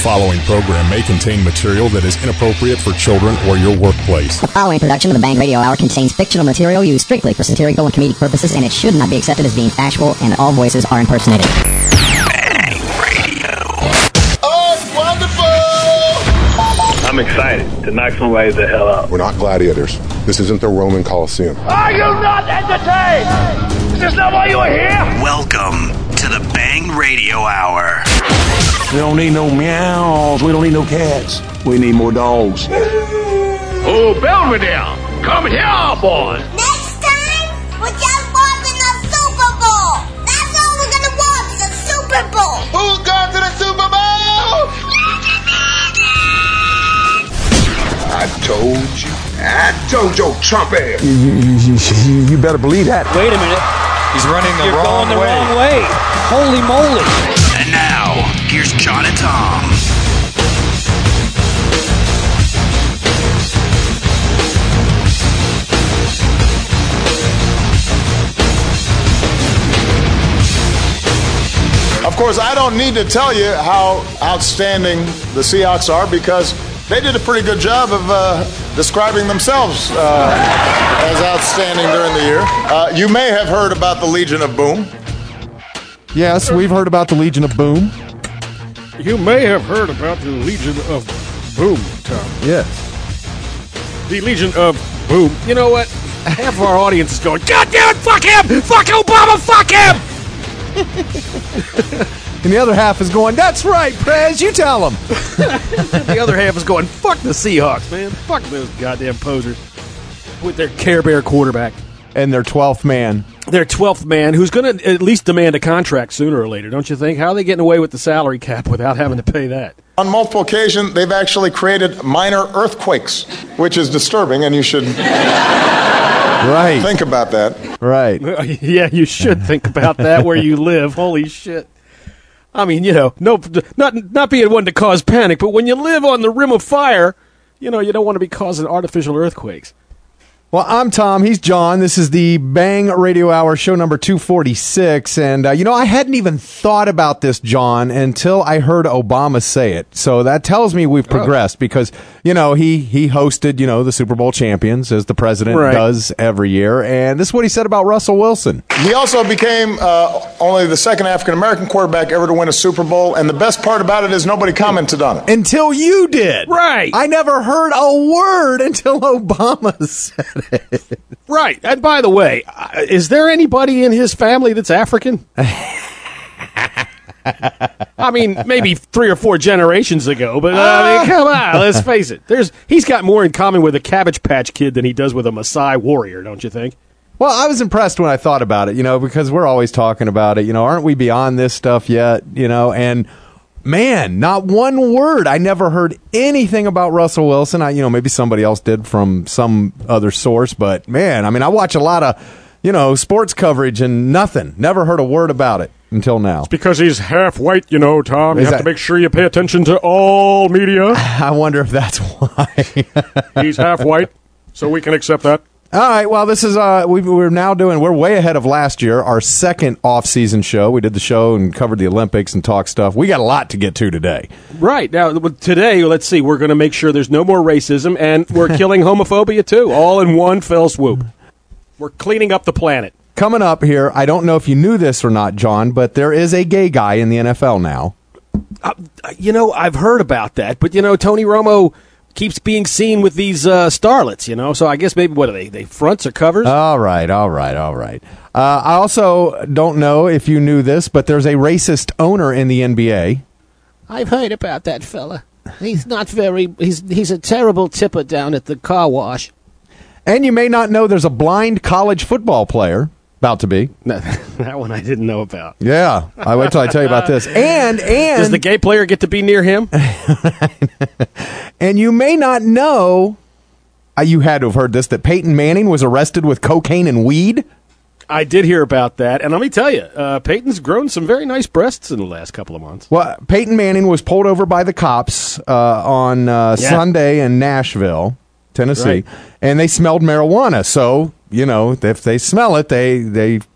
following program may contain material that is inappropriate for children or your workplace. The following production of the Bang Radio Hour contains fictional material used strictly for satirical and comedic purposes, and it should not be accepted as being factual, and all voices are impersonated. Bang Radio. Oh, it's wonderful! I'm excited to knock somebody the hell out. We're not gladiators. This isn't the Roman Colosseum. Are you not entertained? Is this not why you are here? Welcome to the Bang Radio Hour. We don't need no meows. We don't need no cats. We need more dogs. Oh, Belvedere, come here, boy. Next time, we're just watching the Super Bowl. That's all we're gonna watch, the Super Bowl. Who's going to the Super Bowl? I told your Trump ass. You better believe that. Wait a minute. He's running the wrong way. You're going the wrong way. Holy moly. And now, here's John and Tom. Of course, I don't need to tell you how outstanding the Seahawks are because they did a pretty good job of describing themselves as outstanding during the year. You may have heard about the Legion of Boom. Yes, we've heard about the Legion of Boom. You may have heard about the Legion of Boom, Tom. Yes. The Legion of Boom. You know what? Half of our audience is going, God damn it, fuck him! Fuck Obama, fuck him! And the other half is going, that's right, Prez, you tell them. The other half is going, fuck the Seahawks, man. Fuck those goddamn posers with their Care Bear quarterback. And their 12th man. Their 12th man, who's going to at least demand a contract sooner or later, don't you think? How are they getting away with the salary cap without having to pay that? On multiple occasions, they've actually created minor earthquakes, which is disturbing, and you should think about that. Right. Yeah, you should think about that where you live. Holy shit. I mean, you know, not being one to cause panic, but when you live on the rim of fire, you know, you don't want to be causing artificial earthquakes. Well, I'm Tom. He's John. This is the Bang Radio Hour, show number 246. And, I hadn't even thought about this, John, until I heard Obama say it. So that tells me we've progressed because, he hosted, the Super Bowl champions, as the president does every year. And this is what he said about Russell Wilson. He also became only the second African-American quarterback ever to win a Super Bowl. And the best part about it is nobody commented on it. Until you did. Right. I never heard a word until Obama said it. Right. And by the way, is there anybody in his family that's African? I mean, maybe 3 or 4 generations ago, but come on, let's face it. He's got more in common with a Cabbage Patch Kid than he does with a Maasai warrior, don't you think? Well, I was impressed when I thought about it, because we're always talking about it. Aren't we beyond this stuff yet? And man, not one word. I never heard anything about Russell Wilson. Maybe somebody else did from some other source, but man, I watch a lot of, sports coverage and nothing. Never heard a word about it until now. It's because he's half white, Tom. You have to make sure you pay attention to all media. I wonder if that's why. He's half white, so we can accept that. All right, well, this is, we're way ahead of last year, our second off-season show. We did the show and covered the Olympics and talked stuff. We got a lot to get to today. Right. Now, today, let's see, we're going to make sure there's no more racism, and we're killing homophobia, too, all in one fell swoop. We're cleaning up the planet. Coming up here, I don't know if you knew this or not, John, but there is a gay guy in the NFL now. I've heard about that, but, Tony Romo keeps being seen with these starlets, so I guess maybe, what are they fronts or covers? All right. I also don't know if you knew this, but there's a racist owner in the NBA. I've heard about that fella. He's not he's a terrible tipper down at the car wash. And you may not know there's a blind college football player, about to be. No, that one I didn't know about. Yeah, I wait till I tell you about this. And does the gay player get to be near him? And you may not know, you had to have heard this, that Peyton Manning was arrested with cocaine and weed. I did hear about that, and let me tell you, Peyton's grown some very nice breasts in the last couple of months. Well, Peyton Manning was pulled over by the cops on Sunday in Nashville, Tennessee, right. And they smelled marijuana. So, if they smell it,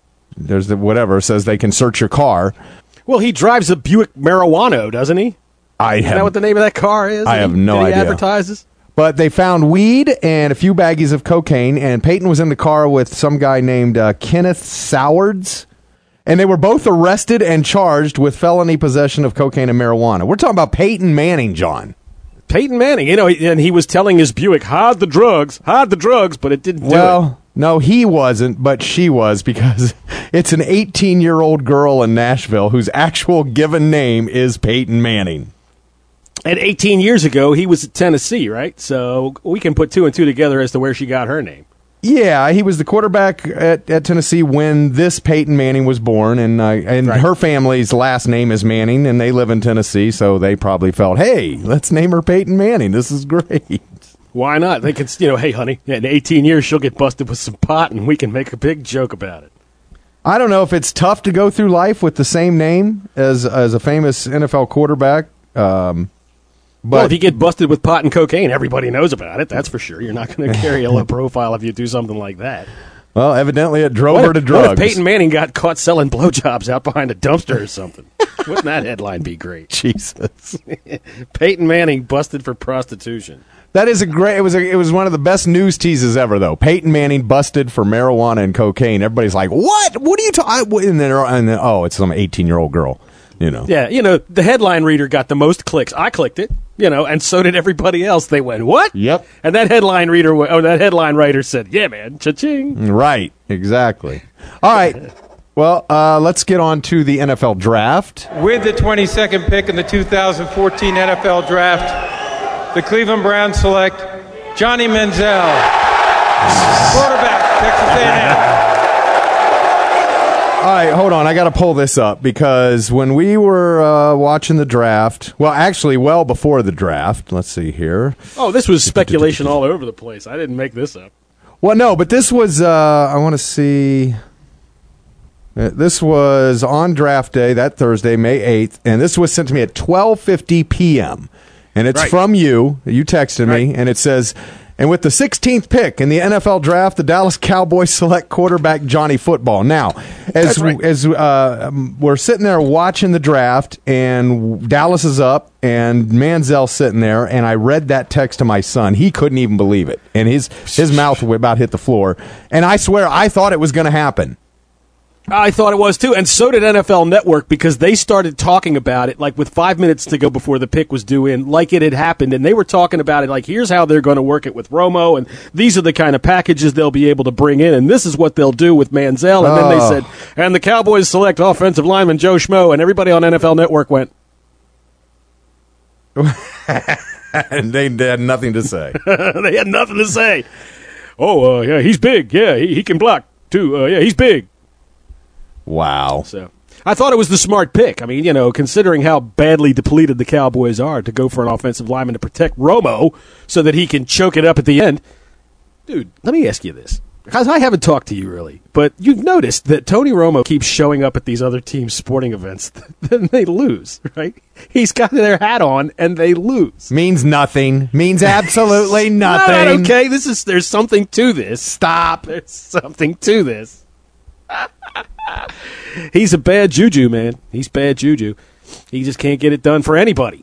there's whatever says they can search your car. Well, he drives a Buick Marijuana, doesn't he? Isn't that what the name of that car is? I have no idea. He advertises? But they found weed and a few baggies of cocaine, and Peyton was in the car with some guy named Kenneth Sowards, and they were both arrested and charged with felony possession of cocaine and marijuana. We're talking about Peyton Manning, John. Peyton Manning, and he was telling his Buick, hide the drugs, but it didn't do it. Well, no, he wasn't, but she was, because it's an 18-year-old girl in Nashville whose actual given name is Peyton Manning. And 18 years ago, he was at Tennessee, right? So we can put two and two together as to where she got her name. Yeah, he was the quarterback at Tennessee when this Peyton Manning was born, and right. Her family's last name is Manning, and they live in Tennessee, so they probably felt, hey, let's name her Peyton Manning. This is great. Why not? They could, hey, honey, in 18 years, she'll get busted with some pot, and we can make a big joke about it. I don't know if it's tough to go through life with the same name as a famous NFL quarterback. Well, if you get busted with pot and cocaine, everybody knows about it. That's for sure. You're not going to carry a low profile if you do something like that. Well, evidently it drove her to drugs. What if Peyton Manning got caught selling blowjobs out behind a dumpster or something? Wouldn't that headline be great? Jesus. Peyton Manning busted for prostitution. That is a great. It was one of the best news teases ever, though. Peyton Manning busted for marijuana and cocaine. Everybody's like, "What? What are you talking?" And then, oh, it's some 18-year-old girl. Yeah, the headline reader got the most clicks. I clicked it, and so did everybody else. They went, what? Yep. And that headline writer said, yeah, man, cha-ching. Right, exactly. All right. Well, let's get on to the NFL draft. With the 22nd pick in the 2014 NFL draft, the Cleveland Browns select Johnny Manziel, quarterback, Texas A&M. All right, hold on. I got to pull this up because when we were watching the draft, well before the draft, let's see here. Oh, this was speculation all over the place. I didn't make this up. Well, no, but this was, I want to see. This was on draft day, that Thursday, May 8th, and this was sent to me at 12:50 p.m. And it's from you. You texted me, and it says, and with the 16th pick in the NFL draft, the Dallas Cowboys select quarterback Johnny Football. Now, as we're sitting there watching the draft, and Dallas is up, and Manziel's sitting there, and I read that text to my son. He couldn't even believe it, and his mouth about hit the floor. And I swear, I thought it was going to happen. I thought it was too, and so did NFL Network, because they started talking about it like with 5 minutes to go before the pick was due in, like it had happened, and they were talking about it like, here's how they're going to work it with Romo, and these are the kind of packages they'll be able to bring in, and this is what they'll do with Manziel, and then they said, and the Cowboys select offensive lineman Joe Schmo, and everybody on NFL Network went. And they had nothing to say. They had nothing to say. Oh, yeah, he's big. Yeah, he can block, too. Yeah, he's big. Wow. So I thought it was the smart pick. I mean, considering how badly depleted the Cowboys are, to go for an offensive lineman to protect Romo so that he can choke it up at the end. Dude, let me ask you this. Because I haven't talked to you really, but you've noticed that Tony Romo keeps showing up at these other teams' sporting events, then they lose, right? He's got their hat on, and they lose. Means nothing. Means absolutely nothing. Not okay. There's something to this. Stop. There's something to this. He's a bad juju, man. He's bad juju. He just can't get it done for anybody.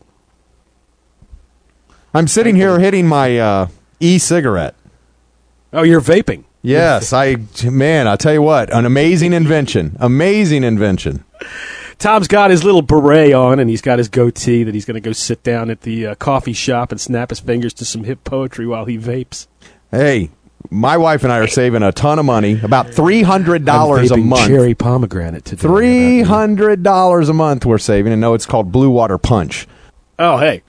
I'm sitting here hitting my e-cigarette. Oh, you're vaping. Yes, I'll tell you what, an amazing invention. Amazing invention. Tom's got his little beret on, and he's got his goatee that he's going to go sit down at the coffee shop and snap his fingers to some hip poetry while he vapes. Hey, my wife and I are saving a ton of money, about $300 a month. Cherry pomegranate today. $300 a month we're saving, and no, it's called Blue Water Punch. Oh, hey.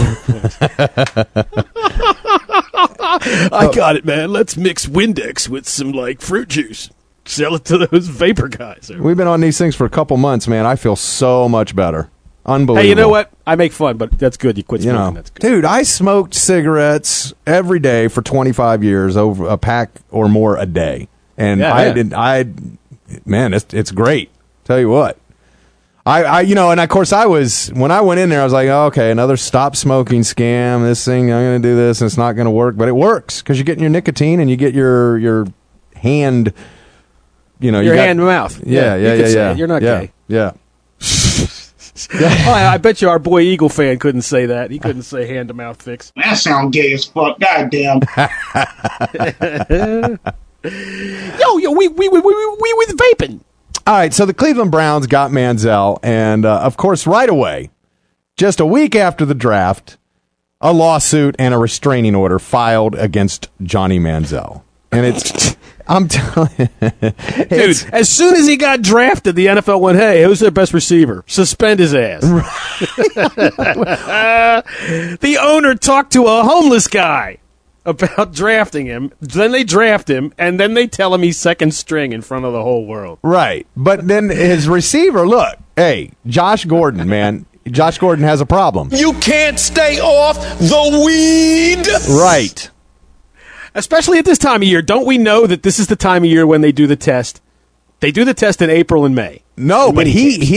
I got it, man. Let's mix Windex with some, fruit juice. Sell it to those vapor guys. We've been on these things for a couple months, man. I feel so much better. Unbelievable. Hey, you know what? I make fun, but that's good. You quit smoking. That's good. Dude, I smoked cigarettes every day for 25 years, over a pack or more a day. And it's great. Tell you what. And of course when I went in there, I was like, oh, okay, another stop smoking scam. This thing, I'm going to do this, and it's not going to work. But it works because you're getting your nicotine and you get your hand, your hand and mouth. Yeah. You're not gay. Yeah. I bet you our boy Eagle fan couldn't say that. He couldn't say hand-to-mouth fix. That sounds gay as fuck. Goddamn. Yo, we with vaping. All right, so the Cleveland Browns got Manziel, and of course, right away, just a week after the draft, a lawsuit and a restraining order filed against Johnny Manziel. And it's, I'm telling you, dude, as soon as he got drafted, the NFL went, hey, who's their best receiver? Suspend his ass. The owner talked to a homeless guy about drafting him. Then they draft him, and then they tell him he's second string in front of the whole world. Right. But then his receiver, look, hey, Josh Gordon, man. Josh Gordon has a problem. You can't stay off the weed. Right. Especially at this time of year. Don't we know that this is the time of year when they do the test? They do the test in April and May. No, but he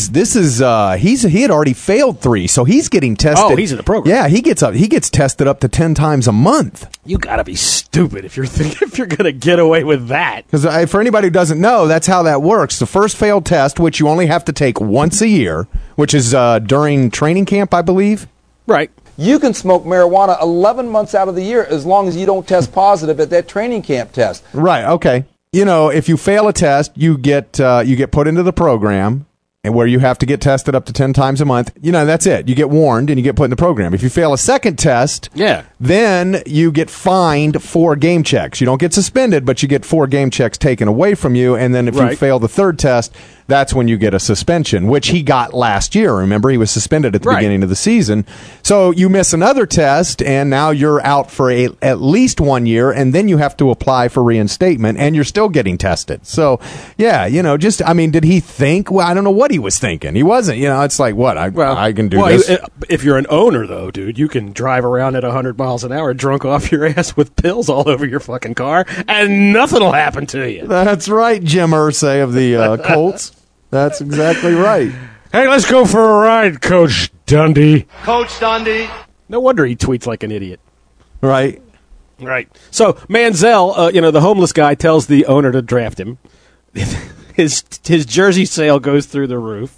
had already failed 3, so he's getting tested. Oh, he's in the program. Yeah, he gets tested up to 10 times a month. You got to be stupid if you're going to get away with that. Because for anybody who doesn't know, that's how that works. The first failed test, which you only have to take once a year, which is during training camp, I believe. Right. You can smoke marijuana 11 months out of the year as long as you don't test positive at that training camp test. Right. Okay. You know, if you fail a test, you get put into the program, and where you have to get tested up to 10 times a month. You know, that's it. You get warned, and you get put in the program. If you fail a second test, then you get fined 4 game checks. You don't get suspended, but you get 4 game checks taken away from you. And then if you fail the third test, that's when you get a suspension, which he got last year. Remember, he was suspended at the beginning of the season. So you miss another test, and now you're out for at least 1 year, and then you have to apply for reinstatement, and you're still getting tested. So, yeah, you know, did he think? Well, I don't know what he was thinking. He wasn't. You know, it's like, what? I can do this. If you're an owner, though, dude, you can drive around at 100 miles an hour drunk off your ass with pills all over your fucking car, and nothing will happen to you. That's right, Jim Irsay of the Colts. That's exactly right. Hey, let's go for a ride, Coach Dundee. Coach Dundee. No wonder he tweets like an idiot. Right. Right. So Manziel, the homeless guy tells the owner to draft him. His jersey sale goes through the roof.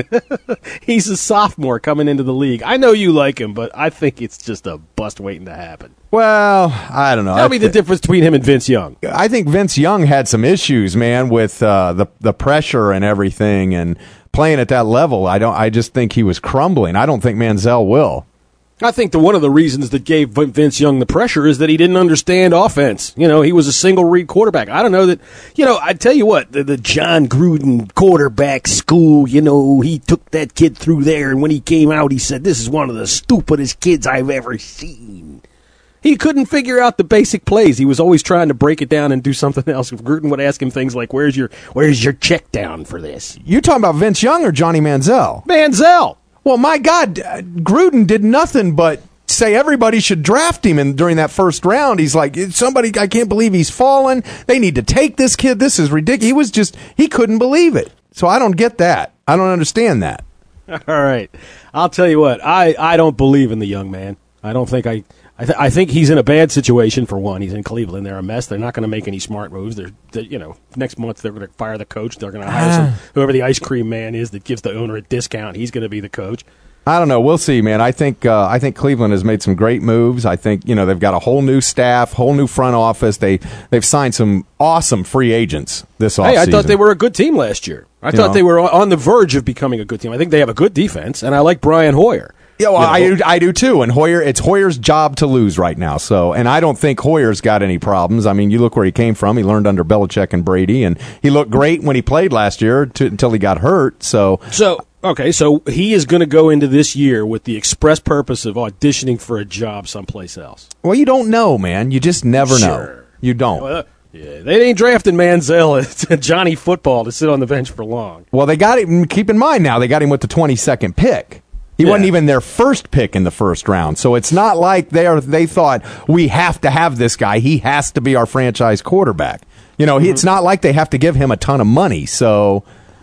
He's a sophomore coming into the league. I know you like him, but I think it's just a bust waiting to happen. Well, I don't know. Tell me the difference between him and Vince Young. I think Vince Young had some issues, man, with the pressure and everything, and playing at that level. I just think he was crumbling. I don't think Manziel will. I think one of the reasons that gave Vince Young the pressure is that he didn't understand offense. You know, he was a single-read quarterback. I don't know that, I tell you what, the John Gruden quarterback school, he took that kid through there, and when he came out, he said, this is one of the stupidest kids I've ever seen. He couldn't figure out the basic plays. He was always trying to break it down and do something else. Gruden would ask him things like, where's your check down for this? You talking about Vince Young or Johnny Manziel? Manziel. Well, my God, Gruden did nothing but say everybody should draft him. And during that first round, he's like, I can't believe he's fallen. They need to take this kid. This is ridiculous. He couldn't believe it. So I don't get that. I don't understand that. All right. I'll tell you what. I don't believe in the young man. I don't think I think he's in a bad situation, for one. He's in Cleveland. They're a mess. They're not going to make any smart moves. Next month they're going to fire the coach. They're going to hire whoever the ice cream man is that gives the owner a discount. He's going to be the coach. I don't know. We'll see, man. I think Cleveland has made some great moves. I think they've got a whole new staff, whole new front office. They've signed some awesome free agents this offseason. Hey, I thought they were a good team last year. I thought they were on the verge of becoming a good team. I think they have a good defense, and I like Brian Hoyer. Yeah, well, I do too. And it's Hoyer's job to lose right now. So, and I don't think Hoyer's got any problems. I mean, you look where he came from. He learned under Belichick and Brady, and he looked great when he played last year until he got hurt. So he is going to go into this year with the express purpose of auditioning for a job someplace else. Well, you don't know, man. You just never know. You don't. Yeah, they ain't drafting Manziel, Johnny Football, to sit on the bench for long. Well, they got him. Keep in mind now, they got him with the 22nd pick. He wasn't even their first pick in the first round. So it's not like they thought, we have to have this guy. He has to be our franchise quarterback. It's not like they have to give him a ton of money. So,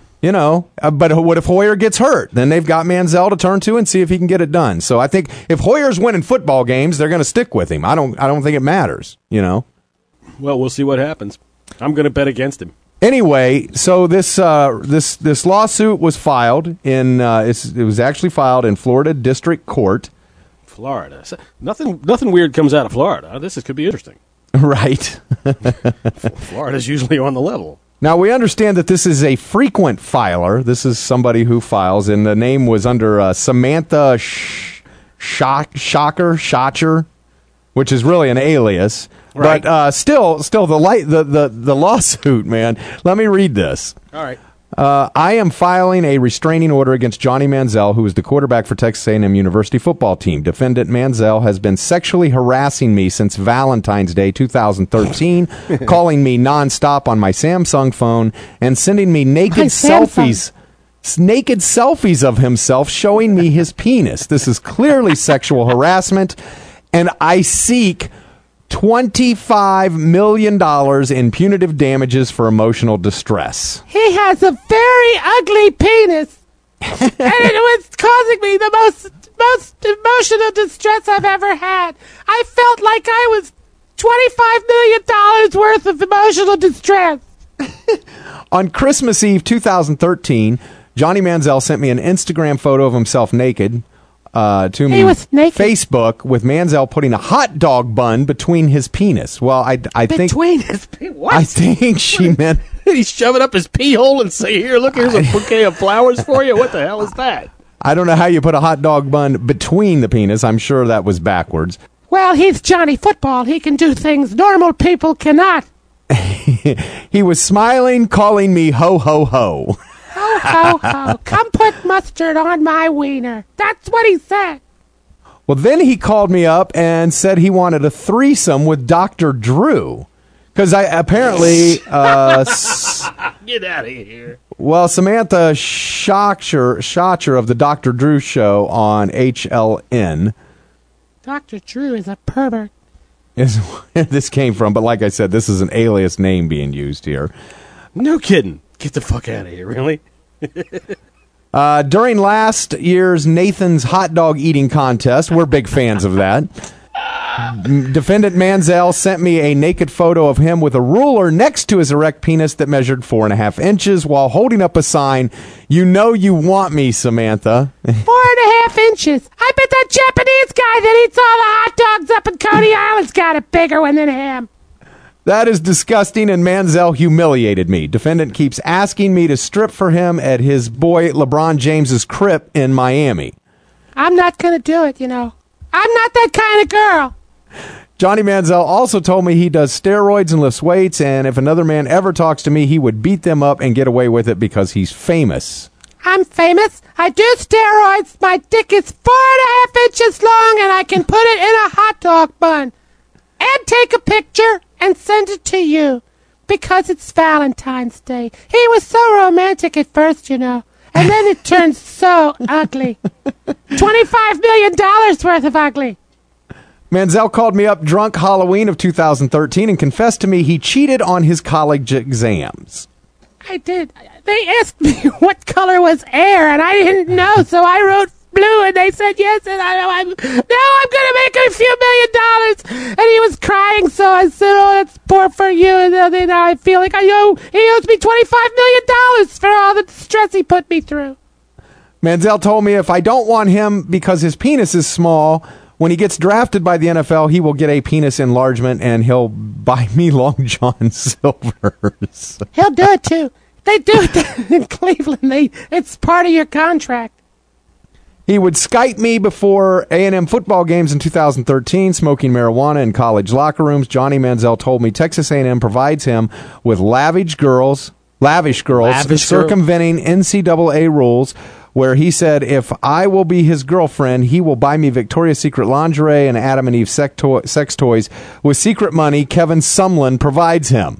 but what if Hoyer gets hurt? Then they've got Manziel to turn to and see if he can get it done. So I think if Hoyer's winning football games, they're going to stick with him. I don't think it matters, Well, we'll see what happens. I'm going to bet against him. Anyway, so this lawsuit was filed in it was actually filed in Florida District Court. Florida. Nothing weird comes out of Florida. This could be interesting. Right. Florida's usually on the level. Now, we understand that this is a frequent filer. This is somebody who files, and the name was under Samantha Schotcher, which is really an alias. Right. But still, the lawsuit, man. Let me read this. All right. I am filing a restraining order against Johnny Manziel, who is the quarterback for Texas A&M University football team. Defendant Manziel has been sexually harassing me since Valentine's Day 2013, calling me nonstop on my Samsung phone and sending me naked selfies of himself showing me his penis. This is clearly sexual harassment, and I seek $25 million in punitive damages for emotional distress. He has a very ugly penis, and it was causing me the most emotional distress I've ever had. I felt like I was $25 million worth of emotional distress. On Christmas Eve 2013, Johnny Manziel sent me an Instagram photo of himself naked. To me, Facebook with Manziel putting a hot dog bun between his penis. Well, I think between his penis. What? I think she meant he's shoving up his pee hole and say, "Here, look, here's a bouquet of flowers for you." What the hell is that? I don't know how you put a hot dog bun between the penis. I'm sure that was backwards. Well, he's Johnny Football. He can do things normal people cannot. He was smiling, calling me ho ho ho. Ho, ho, ho. Come put mustard on my wiener. That's what he said. Well, then he called me up and said he wanted a threesome with Dr. Drew. Because I apparently... Get out of here. Well, Samantha Schotcher of the Dr. Drew show on HLN. Dr. Drew is a pervert. Is where this came from. But like I said, this is an alias name being used here. No kidding. Get the fuck out of here, really? During last year's Nathan's hot dog eating contest, we're big fans of that. Defendant Manziel sent me a naked photo of him with a ruler next to his erect penis that measured 4.5 inches while holding up a sign, "You know you want me, Samantha." 4.5 inches. I bet that Japanese guy that eats all the hot dogs up in Coney Island's got a bigger one than him. That is disgusting, and Manziel humiliated me. Defendant keeps asking me to strip for him at his boy LeBron James's crib in Miami. I'm not going to do it, you know. I'm not that kind of girl. Johnny Manziel also told me he does steroids and lifts weights, and if another man ever talks to me, he would beat them up and get away with it because he's famous. I'm famous. I do steroids. My dick is 4.5 inches long, and I can put it in a hot dog bun. And take a picture and send it to you because it's Valentine's Day. He was so romantic at first, you know, and then it turned so ugly. $25 million worth of ugly. Manziel called me up drunk Halloween of 2013 and confessed to me he cheated on his college exams. I did. They asked me what color was air, and I didn't know, so I wrote blue, and they said yes, and I'm going to make a few $1 million. And he was crying, so I said, "Oh, that's poor for you." And then I feel like he owes me $25 million for all the stress he put me through. Manziel told me if I don't want him because his penis is small, when he gets drafted by the NFL, he will get a penis enlargement, and he'll buy me Long John Silvers. He'll do it, too. They do it in Cleveland. It's part of your contract. He would Skype me before A&M football games in 2013, smoking marijuana in college locker rooms. Johnny Manziel told me Texas A&M provides him with lavish girls circumventing NCAA rules, where he said if I will be his girlfriend, he will buy me Victoria's Secret lingerie and Adam and Eve sex toys with secret money Kevin Sumlin provides him.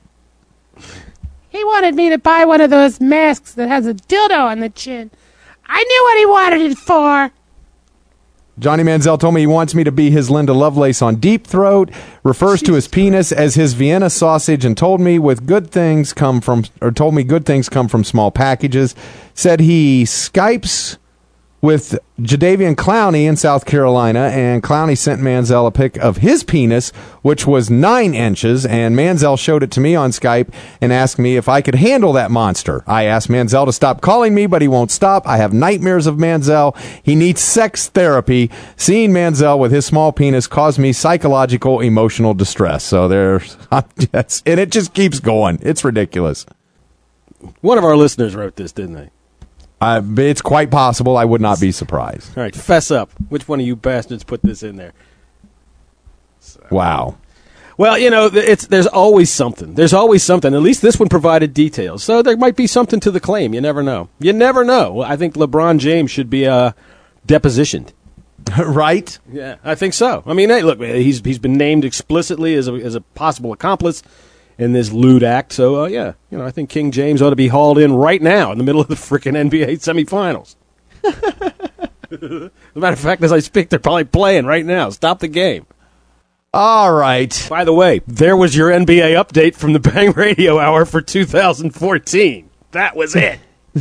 He wanted me to buy one of those masks that has a dildo on the chin. I knew what he wanted it for. Johnny Manziel told me he wants me to be his Linda Lovelace on Deep Throat, refers to his penis as his Vienna sausage, and told me good things come from small packages. Said he Skypes with Jadeveon Clowney in South Carolina, and Clowney sent Manziel a pic of his penis, which was 9 inches, and Manziel showed it to me on Skype and asked me if I could handle that monster. I asked Manziel to stop calling me, but he won't stop. I have nightmares of Manziel. He needs sex therapy. Seeing Manziel with his small penis caused me psychological, emotional distress. So there's, and it just keeps going. It's ridiculous. One of our listeners wrote this, didn't they? It's quite possible. I would not be surprised. All right, fess up. Which one of you bastards put this in there? So. Wow. Well, there's always something. There's always something. At least this one provided details. So there might be something to the claim. You never know. You never know. I think LeBron James should be depositioned. Right? Yeah, I think so. I mean, hey, look, he's been named explicitly as a possible accomplice in this lewd act. So, I think King James ought to be hauled in right now in the middle of the frickin' NBA semifinals. As a matter of fact, as I speak, they're probably playing right now. Stop the game. All right. By the way, there was your NBA update from the Bang Radio Hour for 2014. That was it.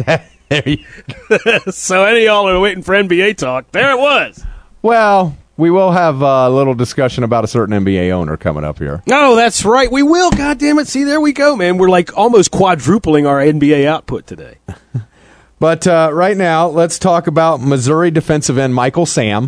So any of y'all are waiting for NBA talk, there it was. Well, we will have a little discussion about a certain NBA owner coming up here. Oh, that's right. We will. God damn it. See, there we go, man. We're like almost quadrupling our NBA output today. But right now, let's talk about Missouri defensive end Michael Sam.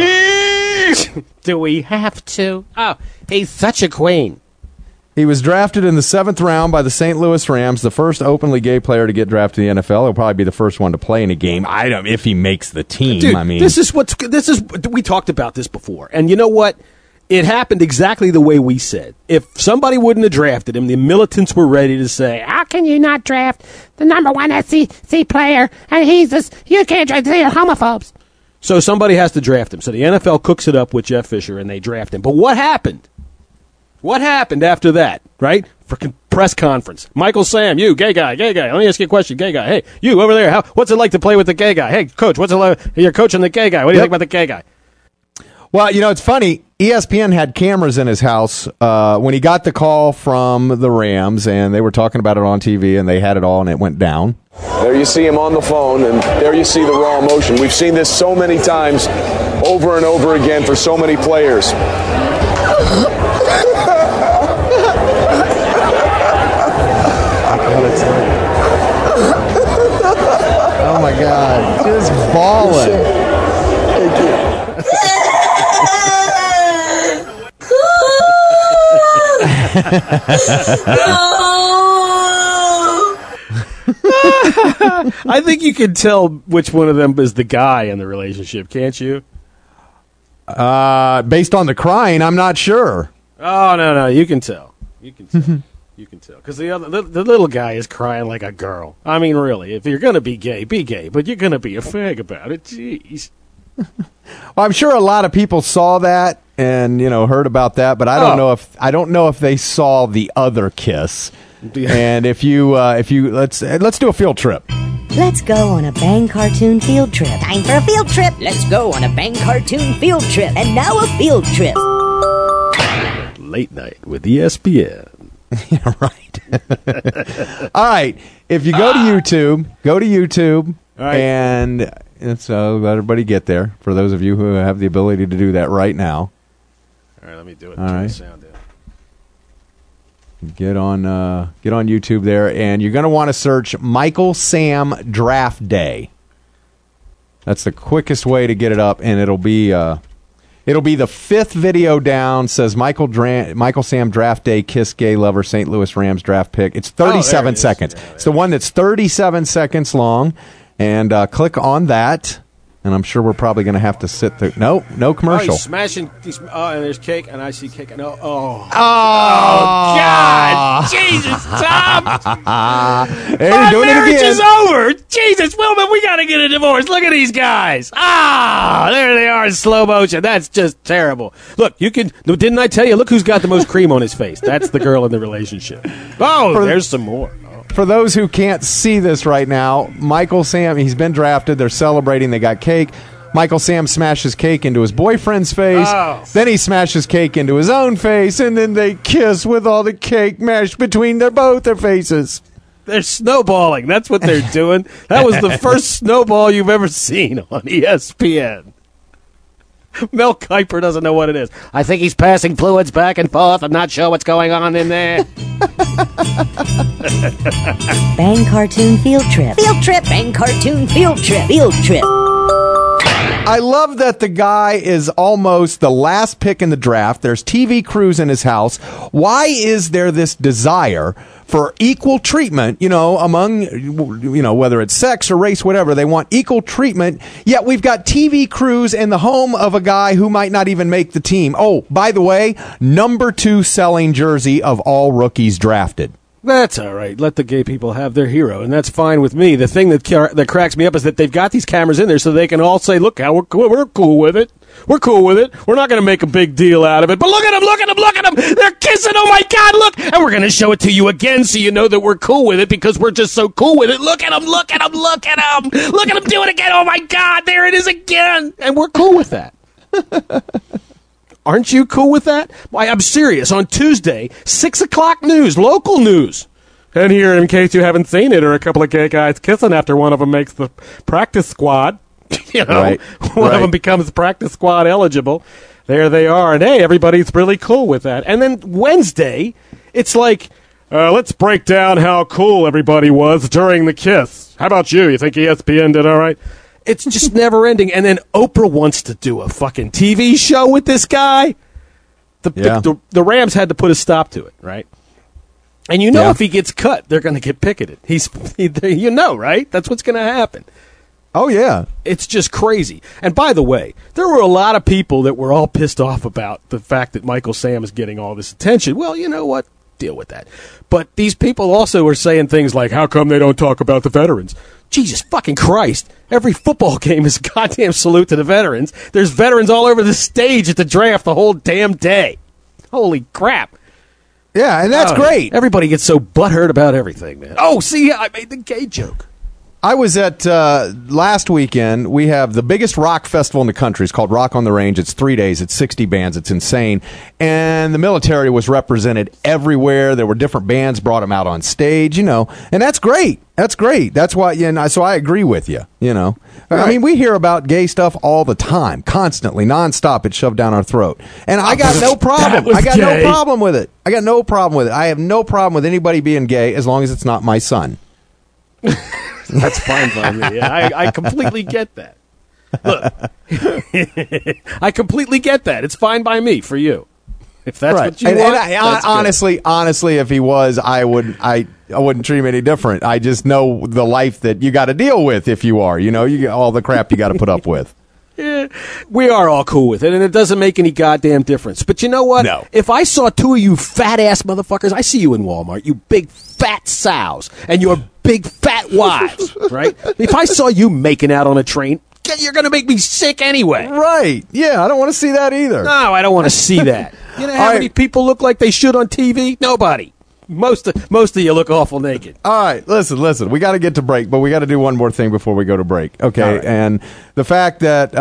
Do we have to? Oh, he's such a queen. He was drafted in the 7th round by the St. Louis Rams, the first openly gay player to get drafted in the NFL. He'll probably be the first one to play in a game. I don't if he makes the team. Dude, I mean, we talked about this before, and you know what? It happened exactly the way we said. If somebody wouldn't have drafted him, the militants were ready to say, "How can you not draft the number 1 SEC player? And he's this. You can't draft. They're homophobes." So somebody has to draft him. So the NFL cooks it up with Jeff Fisher, and they draft him. But what happened? What happened after that, right? Freaking press conference. Michael Sam, you, gay guy. Let me ask you a question, gay guy. Hey, you over there, what's it like to play with the gay guy? Hey, coach, what's it like? You're coaching the gay guy. What do you think about the gay guy? Well, it's funny. ESPN had cameras in his house when he got the call from the Rams, and they were talking about it on TV, and they had it all, and it went down. There you see him on the phone, and there you see the raw emotion. We've seen this so many times over and over again for so many players. Oh my God, just bawling. Thank you. I think you can tell which one of them is the guy in the relationship, can't you? Based on the crying, I'm not sure. Oh, no, you can tell. You can tell. Because the little guy is crying like a girl. I mean, really, if you're going to be gay, but you're going to be a fag about it. Jeez. Well, I'm sure a lot of people saw that and heard about that, but I don't know if they saw the other kiss. And if you let's do a field trip. Let's go on a Bang Cartoon field trip. Time for a field trip. Let's go on a Bang Cartoon field trip. And now a field trip. Late night with ESPN. Yeah, right. All right. If you go to YouTube, right. And so let everybody get there. For those of you who have the ability to do that right now. All right, let me do it. All right. The sound down. Get on YouTube there, and you're going to want to search Michael Sam Draft Day. That's the quickest way to get it up, and it'll be the 5th video down. Says Michael Sam Draft Day, Kiss Gay Lover, St. Louis Rams draft pick. It's 37 seconds. Yeah, it's the one that's 37 seconds long, and click on that. And I'm sure we're probably going to have to sit there. No commercial. Oh, he's smashing. And there's cake, and I see cake. No, oh, God. Jesus, Tom. They're doing it again. Marriage is over. Jesus, Wilman, we got to get a divorce. Look at these guys. There they are in slow motion. That's just terrible. Look, didn't I tell you? Look who's got the most cream on his face. That's the girl in the relationship. There's some more. For those who can't see this right now, Michael Sam, he's been drafted. They're celebrating. They got cake. Michael Sam smashes cake into his boyfriend's face. Oh. Then he smashes cake into his own face, and then they kiss with all the cake mashed between both their faces. They're snowballing. That's what they're doing. That was the first snowball you've ever seen on ESPN. Mel Kiper doesn't know what it is. I think he's passing fluids back and forth. I'm not sure what's going on in there. Bang Cartoon Field Trip. Field trip. Bang cartoon field trip. Field Trip. I love that the guy is almost the last pick in the draft. There's TV crews in his house. Why is there this desire for equal treatment, among, whether it's sex or race, whatever, they want equal treatment, yet we've got TV crews in the home of a guy who might not even make the team. Oh, by the way, number 2 selling jersey of all rookies drafted. That's all right. Let the gay people have their hero, and that's fine with me. The thing that cracks me up is that they've got these cameras in there so they can all say, look, how we're cool with it. We're cool with it. We're not going to make a big deal out of it. But look at them, look at them, look at them. They're kissing. Oh, my God, look. And we're going to show it to you again so you know that we're cool with it because we're just so cool with it. Look at them, look at them, look at them. Look at them do it again. Oh, my God, there it is again. And we're cool with that. Aren't you cool with that? Why, I'm serious. On Tuesday, 6 o'clock news, local news. And here, in case you haven't seen it, are a couple of gay guys kissing after one of them makes the practice squad. One of them becomes practice squad eligible. There they are. And, hey, everybody's really cool with that. And then Wednesday, it's like, let's break down how cool everybody was during the kiss. How about you? You think ESPN did all right? It's just never ending. And then Oprah wants to do a fucking TV show with this guy. The Rams had to put a stop to it, right? And if he gets cut, they're going to get picketed. Right? That's what's going to happen. Oh, yeah. It's just crazy. And by the way, there were a lot of people that were all pissed off about the fact that Michael Sam is getting all this attention. Well, you know what? Deal with that. But these people also were saying things like, how come they don't talk about the veterans? Jesus fucking Christ. Every football game is a goddamn salute to the veterans. There's veterans all over the stage at the draft the whole damn day. Holy crap. Yeah, and that's great. Everybody gets so butthurt about everything, man. Oh, see, I made the gay joke. I was at, last weekend, we have the biggest rock festival in the country. It's called Rock on the Range. It's 3 days. It's 60 bands. It's insane. And the military was represented everywhere. There were different bands, brought them out on stage, and that's great. That's great. That's why, so I agree with you, Right. I mean, we hear about gay stuff all the time, constantly, nonstop. It's shoved down our throat. And I got no problem. No problem with it. I got no problem with it. I have no problem with anybody being gay as long as it's not my son. That's fine by me. Yeah, I completely get that. Look, I completely get that. It's fine by me for you. If that's what you want. And honestly, if he was, I wouldn't treat him any different. I just know the life that you got to deal with if you are. You get all the crap you got to put up with. Yeah, we are all cool with it, and it doesn't make any goddamn difference. But you know what? No. If I saw 2 of you fat-ass motherfuckers, I see you in Walmart, you big fat sows, and your big fat wives, right? If I saw you making out on a train, you're going to make me sick anyway. Right. Yeah, I don't want to see that either. No, I don't want to see that. You know how many people look like they should on TV? Nobody. Most of you look awful naked. All right, listen. We got to get to break, but we got to do one more thing before we go to break. Okay, right. And the fact that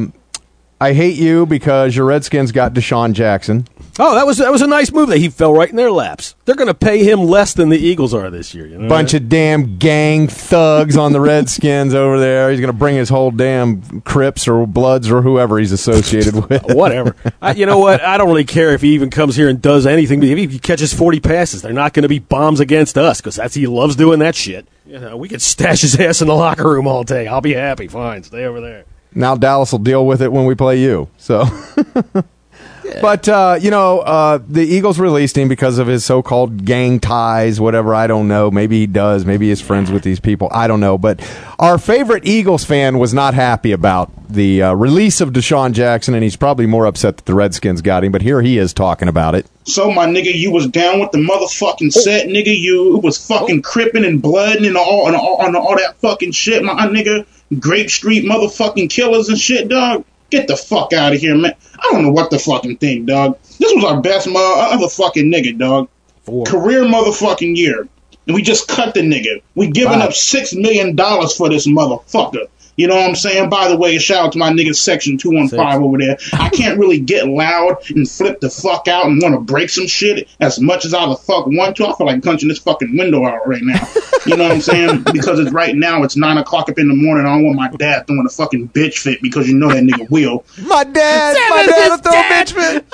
I hate you because your Redskins got Deshaun Jackson. Oh, that was a nice move. That he fell right in their laps. They're going to pay him less than the Eagles are this year. Bunch of damn gang thugs on the Redskins over there. He's going to bring his whole damn Crips or Bloods or whoever he's associated with. Whatever. You know what? I don't really care if he even comes here and does anything. If he catches 40 passes, they're not going to be bombs against us because he loves doing that shit. We could stash his ass in the locker room all day. I'll be happy. Fine, stay over there. Now Dallas will deal with it when we play you. So. Yeah. But, the Eagles released him because of his so-called gang ties, whatever. I don't know. Maybe he does. Maybe he's friends with these people. I don't know. But our favorite Eagles fan was not happy about the release of Deshaun Jackson, and he's probably more upset that the Redskins got him. But here he is talking about it. So, my nigga, you was down with the motherfucking set, nigga. You was fucking cripping and blooding and all that fucking shit, my nigga. Grape Street motherfucking killers and shit, dog. Get the fuck out of here, man. I don't know what the fucking thing, dog. This was our best motherfucking nigga, dog. Career motherfucking year. And we just cut the nigga. We giving up $6 million for this motherfucker. You know what I'm saying? By the way, shout out to my nigga Section 215 over there. I can't really get loud and flip the fuck out and want to break some shit as much as I the fuck want to. I feel like punching this fucking window out right now. You know what I'm saying? Because it's right now, it's 9 o'clock up in the morning. I don't want my dad throwing a fucking bitch fit because you know that nigga will. My dad will throw a bitch fit.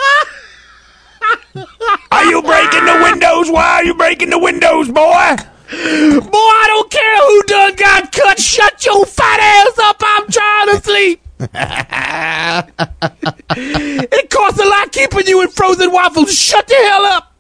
Are you breaking the windows? Why are you breaking the windows, boy? Boy, I don't care who done got cut. Shut your fat ass up. I'm trying to sleep. It costs a lot keeping you in frozen waffles. Shut the hell up.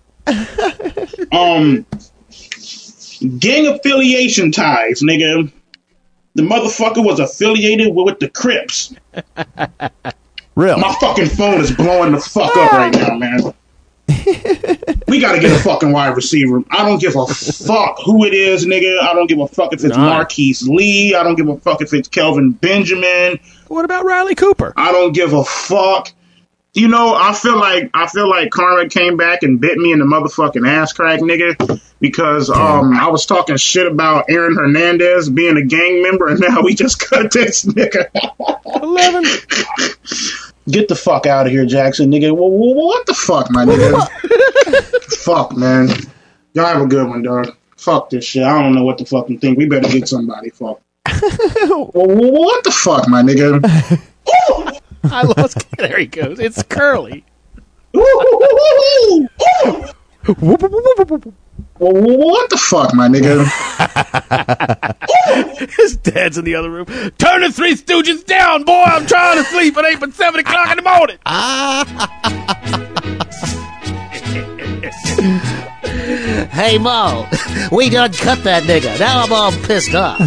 Gang affiliation ties, nigga. The motherfucker was affiliated with the Crips. Really? My fucking phone is blowing the fuck up right now, man. We gotta get a fucking wide receiver. I don't give a fuck who it is, nigga. I don't give a fuck if it's Marquise Lee. I don't give a fuck if it's Kelvin Benjamin. What about Riley Cooper? I don't give a fuck. You know, I feel like karma came back and bit me in the motherfucking ass crack, nigga, because I was talking shit about Aaron Hernandez being a gang member, and now we just cut this nigga. 11. Get the fuck out of here, Jackson, nigga. What the fuck, my nigga? Fuck, man. Y'all have a good one, dog. Fuck this shit. I don't know what to fucking think. We better get somebody. Fuck. What the fuck, my nigga? I lost. There he goes. It's Curly. What the fuck, my nigga? His dad's in the other room. Turn the Three Stooges down, boy. I'm trying to sleep. It ain't but 7 o'clock in the morning. Hey, Mo, we done cut that nigga. Now I'm all pissed off.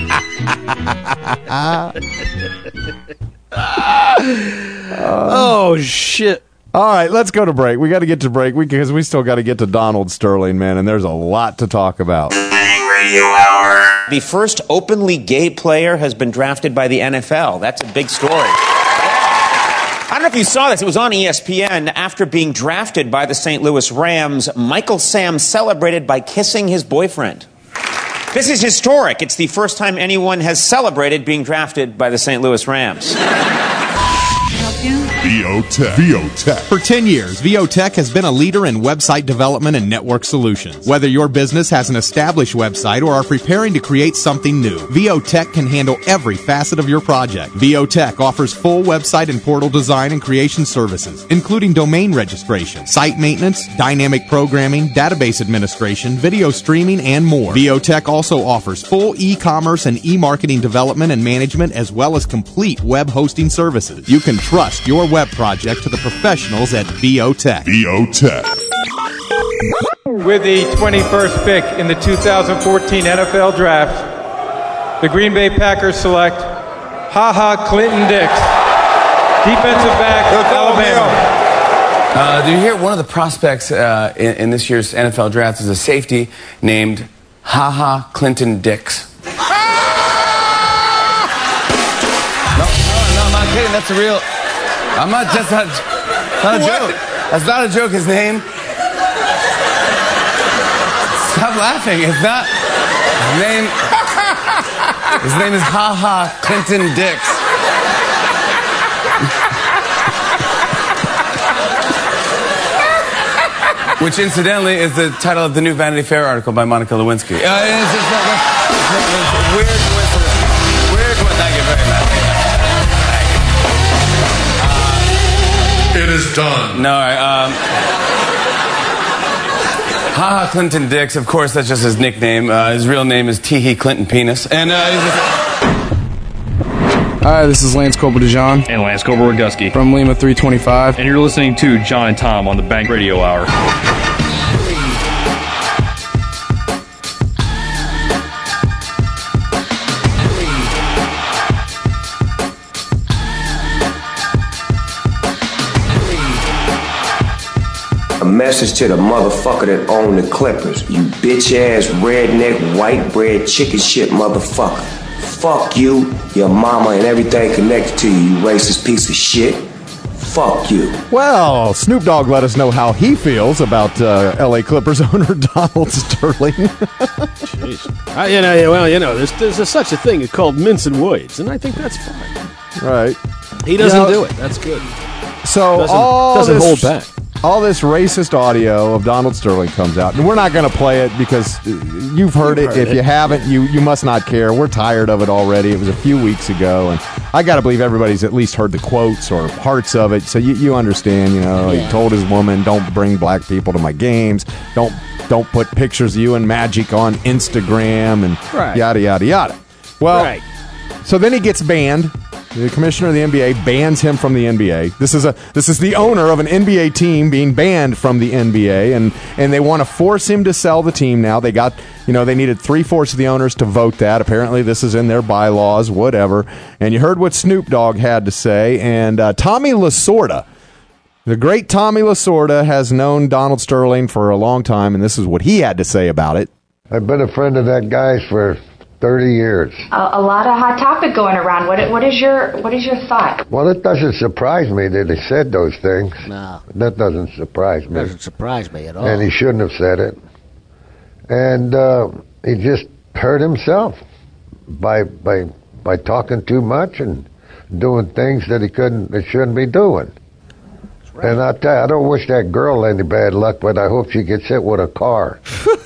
Oh, shit. All right, let's go to break. We got to get to break because we still got to get to Donald Sterling, man, and there's a lot to talk about. Bang Radio Hour. The first openly gay player has been drafted by the NFL. That's a big story. I don't know if you saw this. It was on ESPN. After being drafted by the St. Louis Rams, Michael Sam celebrated by kissing his boyfriend. This is historic. It's the first time anyone has celebrated being drafted by the St. Louis Rams. VOTech. For 10 years, VOTech has been a leader in website development and network solutions. Whether your business has an established website or are preparing to create something new, VOTech can handle every facet of your project. VOTech offers full website and portal design and creation services, including domain registration, site maintenance, dynamic programming, database administration, video streaming, and more. VOTech also offers full e-commerce and e-marketing development and management, as well as complete web hosting services. You can trust your web project to the professionals at VOTech. With the 21st pick in the 2014 NFL Draft, the Green Bay Packers select Clinton Dix, defensive back, Alabama. Do you hear one of the prospects in this year's NFL Draft is a safety named Clinton Dix? No, I'm not kidding. That's a real... I'm not just not a joke. That's not a joke. His name. Stop laughing. It's not. His name is Clinton Dix. Which, incidentally, is the title of the new Vanity Fair article by Monica Lewinsky. It's weird coincidence. Thank you very much. It is done. No, Clinton Dix, of course, that's just his nickname. His real name is Teehee Clinton Penis. And Hi, this is Lance Corporal DeJean. And Lance Corporal Rodgusky. From Lima 325. And you're listening to John and Tom on the Bang Radio Hour. A message to the motherfucker that own the Clippers. You bitch-ass, redneck, white bread, chicken shit motherfucker. Fuck you, your mama, and everything connected to you, you racist piece of shit. Fuck you. Well, Snoop Dogg let us know how he feels about L.A. Clippers owner Donald Sterling. Jeez. There's such a thing called mincing words, and I think that's fine. Right. He doesn't do it. That's good. So doesn't hold back. All this racist audio of Donald Sterling comes out, and we're not going to play it because you've heard it. If you haven't, you must not care. We're tired of it already. It was a few weeks ago, and I got to believe everybody's at least heard the quotes or parts of it, so you understand. He told his woman, "Don't bring black people to my games. Don't put pictures of you and Magic on Instagram," and yada yada yada. Well, so then he gets banned. The commissioner of the NBA bans him from the NBA. This is the owner of an NBA team being banned from the NBA, and they want to force him to sell the team now. They got, they needed 3/4 of the owners to vote that. Apparently this is in their bylaws, whatever. And you heard what Snoop Dogg had to say. And Tommy Lasorda, the great Tommy Lasorda, has known Donald Sterling for a long time, and this is what he had to say about it. I've been a friend of that guy's for 30 years. A lot of hot topic going around. What is your thought? Well, it doesn't surprise me that he said those things. No. That doesn't surprise me. It doesn't surprise me at all. And he shouldn't have said it. And he just hurt himself by talking too much and doing things that he shouldn't be doing. Right. And I tell you, I don't wish that girl any bad luck, but I hope she gets hit with a car.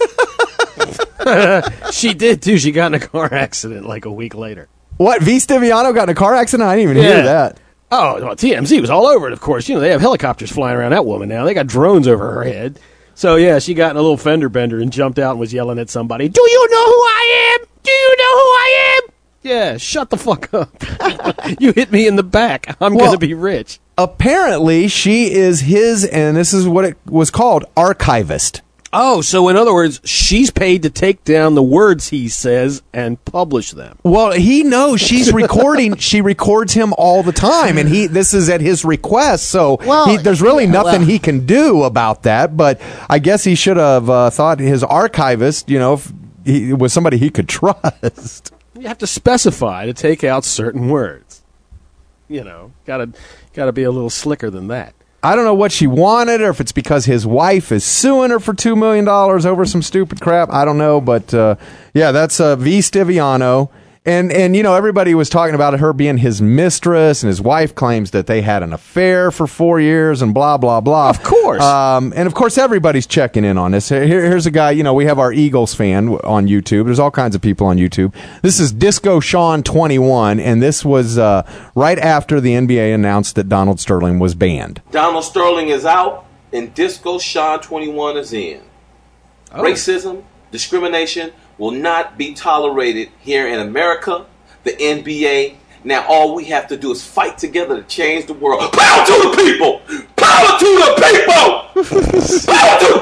She did, too. She got in a car accident like a week later. What? V. Stiviano got in a car accident? I didn't even hear that. Oh, well, TMZ was all over it, of course. They have helicopters flying around that woman now. They got drones over her head. So, yeah, she got in a little fender bender and jumped out and was yelling at somebody, "Do you know who I am? Do you know who I am?" Yeah, shut the fuck up. You hit me in the back. I'm going to be rich. Apparently, she is his, and this is what it was called, archivist. Oh, so in other words, she's paid to take down the words he says and publish them. Well, he knows she's recording. She records him all the time, and this is at his request. So there's really nothing he can do about that. But I guess he should have thought his archivist, if he was somebody he could trust. You have to specify to take out certain words. Gotta be a little slicker than that. I don't know what she wanted, or if it's because his wife is suing her for $2 million over some stupid crap. I don't know, but that's V. Stiviano. And everybody was talking about her being his mistress, and his wife claims that they had an affair for 4 years, and blah, blah, blah. Of course. And, of course, everybody's checking in on this. Here's a guy, we have our Eagles fan on YouTube. There's all kinds of people on YouTube. This is Disco Sean 21, and this was right after the NBA announced that Donald Sterling was banned. Donald Sterling is out, and Disco Sean 21 is in. Racism, discrimination will not be tolerated here in America, the NBA. Now all we have to do is fight together to change the world. Power to the people! Power to the people! Power to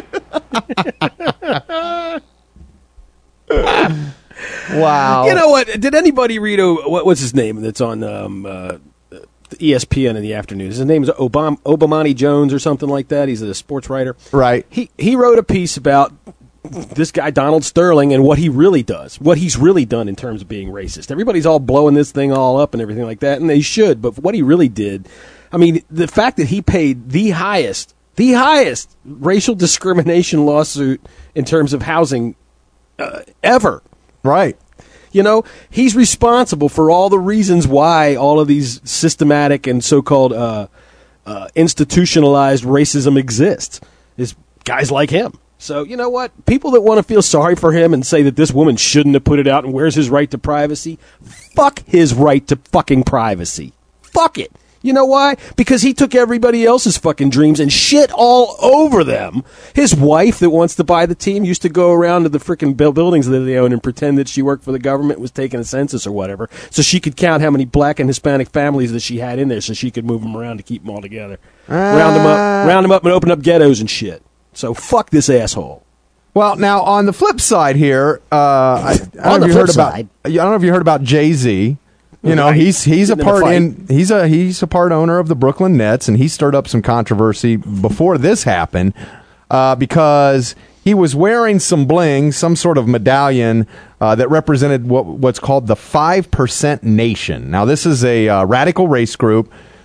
the people! Wow. You know what? Did anybody read what's his name that's on ESPN in the afternoon? His name is Obamani Jones or something like that. He's a sports writer. Right. He wrote a piece about this guy Donald Sterling and what he really does, what he's really done in terms of being racist. Everybody's all blowing this thing all up and everything like that, and they should. But what he really did, the fact that he paid the highest racial discrimination lawsuit in terms of housing ever. Right. He's responsible for all the reasons why all of these systematic and so-called institutionalized racism exists. Is guys like him. So, you know what? People that want to feel sorry for him and say that this woman shouldn't have put it out and where's his right to privacy? Fuck his right to fucking privacy. Fuck it. You know why? Because he took everybody else's fucking dreams and shit all over them. His wife that wants to buy the team used to go around to the freaking buildings that they own and pretend that she worked for the government, was taking a census or whatever, so she could count how many black and Hispanic families that she had in there so she could move them around to keep them all together. Round them up and open up ghettos and shit. So fuck this asshole. Well, now on the flip side here, I don't know if you heard about Jay-Z. He's a part he's a part owner of the Brooklyn Nets, and he stirred up some controversy before this happened because he was wearing some bling, some sort of medallion that represented what's called the 5% Nation. Now, this is a radical race group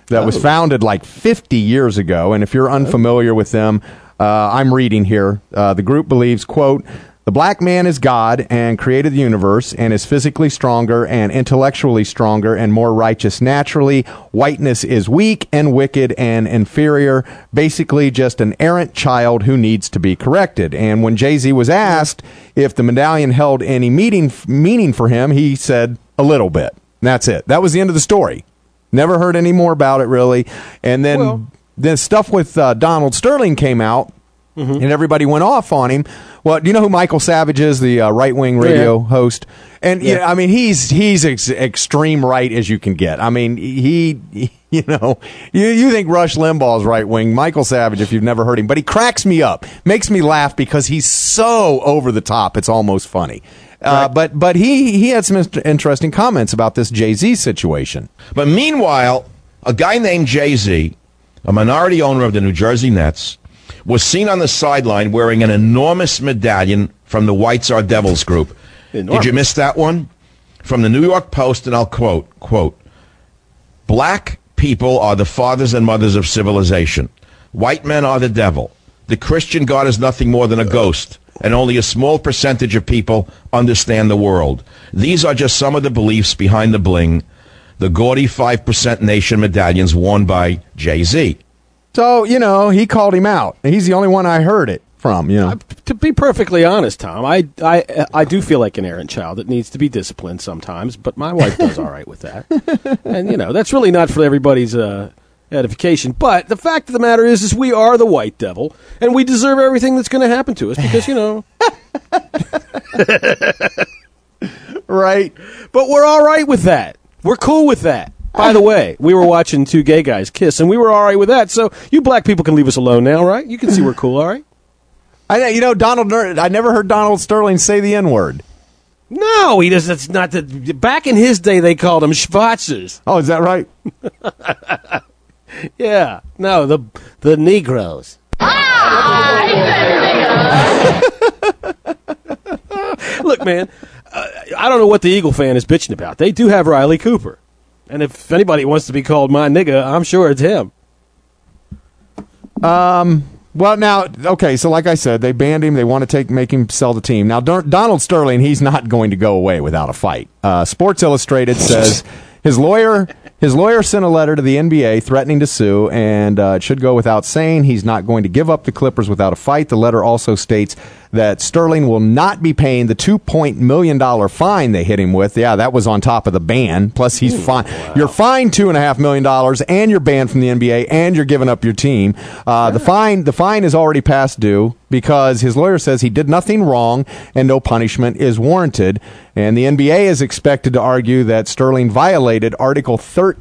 that was founded like 50 years ago. And if you're unfamiliar with them, I'm reading here. The group believes, quote, the black man is God and created the universe and is physically stronger and intellectually stronger and more righteous naturally. Whiteness is weak and wicked and inferior, basically just an errant child who needs to be corrected. And when Jay-Z was asked if the medallion held any meaning for him, he said a little bit. And that's it. That was the end of the story. Never heard any more about it, really. And then the stuff with Donald Sterling came out, and everybody went off on him. Well, do you know who Michael Savage is, the right-wing radio host? And, you know, I mean, he's extreme right as you can get. I mean, you think Rush Limbaugh's right-wing. Michael Savage, if you've never heard him. But he cracks me up, makes me laugh because he's so over the top, it's almost funny. But he had some interesting comments about this Jay-Z situation. But meanwhile, a guy named Jay-Z, a minority owner of the New Jersey Nets, was seen on the sideline wearing an enormous medallion from the Whites Are Devils group. Enormous. Did you miss that one? From the New York Post, and I'll quote, black people are the fathers and mothers of civilization. White men are the devil. The Christian God is nothing more than a ghost, and only a small percentage of people understand the world. These are just some of the beliefs behind the bling, the gaudy 5% nation medallions worn by Jay-Z. So, you know, he called him out. He's the only one I heard it from, you know. To be perfectly honest, Tom, I do feel like an errant child that needs to be disciplined sometimes, but my wife does all right with that. And, you know, that's really not for everybody's edification. But the fact of the matter is we are the white devil, and we deserve everything that's going to happen to us because, you know. Right. But we're all right with that. We're cool with that. By the way, we were watching two gay guys kiss, and we were all right with that. So you black people can leave us alone now, right? You can see we're cool, all right? I never heard Donald Sterling say the N-word. No, he does. That's not the. Back in his day, they called him schwarzers. Oh, is that right? Yeah. No, the Negroes. Look, man, I don't know what the Eagle fan is bitching about. They do have Riley Cooper. And if anybody wants to be called my nigga, I'm sure it's him. Well, now, okay, so like I said, they banned him. They want to make him sell the team. Now, Donald Sterling, he's not going to go away without a fight. Sports Illustrated says his lawyer sent a letter to the NBA threatening to sue, and it should go without saying he's not going to give up the Clippers without a fight. The letter also states that Sterling will not be paying the $2 million fine they hit him with. Yeah, that was on top of the ban. Plus, he's fined. Wow. You're fined $2.5 million, and you're banned from the NBA, and you're giving up your team. The fine is already past due because his lawyer says he did nothing wrong and no punishment is warranted. And the NBA is expected to argue that Sterling violated Article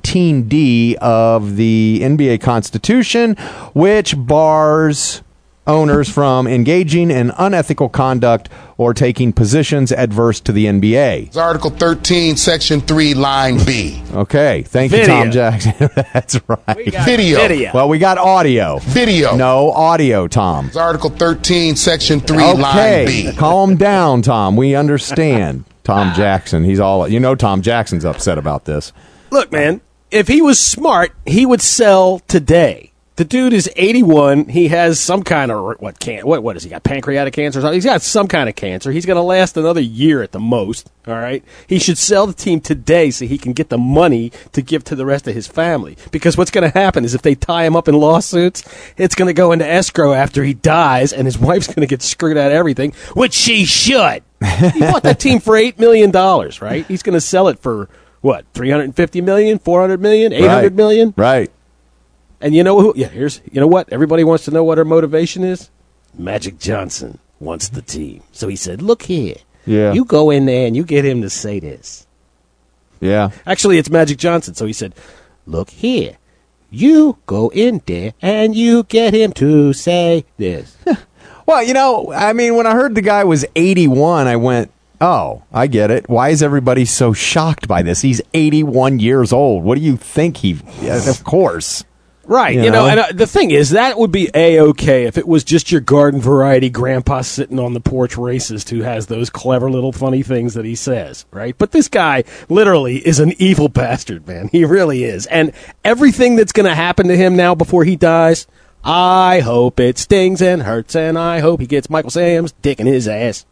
13D of the NBA Constitution, which bars owners from engaging in unethical conduct or taking positions adverse to the NBA. It's Article 13, Section 3, Line B. Okay, thank you, Tom Jackson. That's right. Video. Well, we got audio. Video. No audio, Tom. It's Article 13, Section 3, Line B. Calm down, Tom. We understand. Tom Jackson, Tom Jackson's upset about this. Look, man, if he was smart, he would sell today. The dude is 81. He has some kind of what is he got? Pancreatic cancer or something? He's got some kind of cancer. He's going to last another year at the most. All right. He should sell the team today so he can get the money to give to the rest of his family. Because what's going to happen is if they tie him up in lawsuits, it's going to go into escrow after he dies, and his wife's going to get screwed out of everything, which she should. He bought that team for $8 million, right? He's going to sell it for what? $350 million, $400 million, $800 million? Right. And you know who? Yeah, you know what? Everybody wants to know what her motivation is. Magic Johnson wants the team, so he said, "Look here, you go in there and you get him to say this." Yeah, actually, it's Magic Johnson. So he said, "Look here, you go in there and you get him to say this." Well, I mean, when I heard the guy was 81, I went, "Oh, I get it. Why is everybody so shocked by this? He's 81 years old. What do you think of course." Right. You know, and the thing is, that would be A-okay if it was just your garden variety grandpa sitting on the porch racist who has those clever little funny things that he says, right? But this guy literally is an evil bastard, man. He really is. And everything that's going to happen to him now before he dies, I hope it stings and hurts, and I hope he gets Michael Sam's dick in his ass.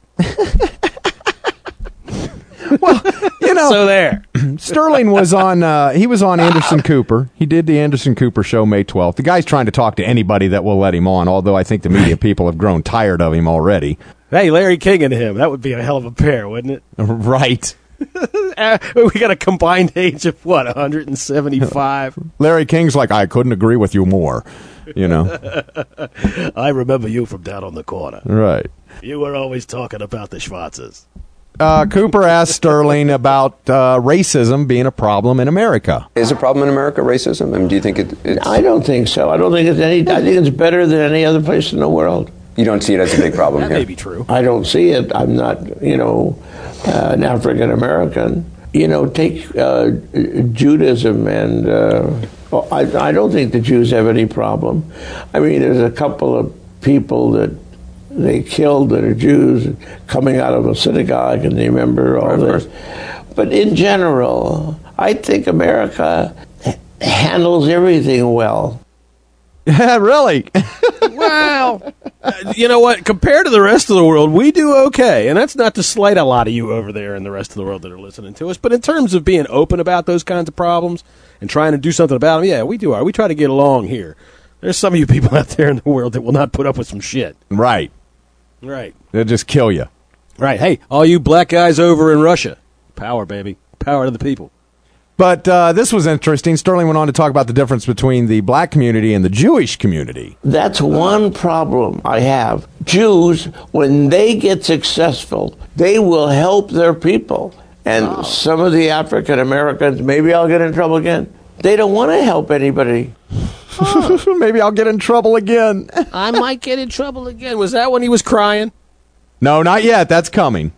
Well, you know, so there. Sterling was on. He was on Anderson Cooper. He did the Anderson Cooper show May 12th. The guy's trying to talk to anybody that will let him on. Although I think the media people have grown tired of him already. Hey, Larry King and him. That would be a hell of a pair, wouldn't it? Right. We got a combined age of what, 175? Larry King's like, I couldn't agree with you more. You know. I remember you from down on the corner. Right. You were always talking about the Schwarzes. Cooper asked Sterling about racism being a problem in America. Is a problem in America racism? I mean, do you think it's... I don't think so. I don't think it's any. I think it's better than any other place in the world. You don't see it as a big problem That here? may be true. I don't see it. I'm not, an African American. Take Judaism and I don't think the Jews have any problem. I mean, there's a couple of people that they killed that are Jews coming out of a synagogue, and they remember all this. But in general, I think America handles everything well. Yeah, really? Well, you know what? Compared to the rest of the world, we do okay. And that's not to slight a lot of you over there in the rest of the world that are listening to us. But in terms of being open about those kinds of problems and trying to do something about them, yeah, we do. We try to get along here. There's some of you people out there in the world that will not put up with some shit. Right. Right. They'll just kill you. Right. Hey, all you black guys over in Russia, power, baby. Power to the people. But this was interesting. Sterling went on to talk about the difference between the black community and the Jewish community. That's one problem I have. Jews, when they get successful, they will help their people. And some of the African Americans, maybe I'll get in trouble again, they don't want to help anybody. Maybe I'll get in trouble again. I might get in trouble again. Was that when he was crying? No, not yet. That's coming.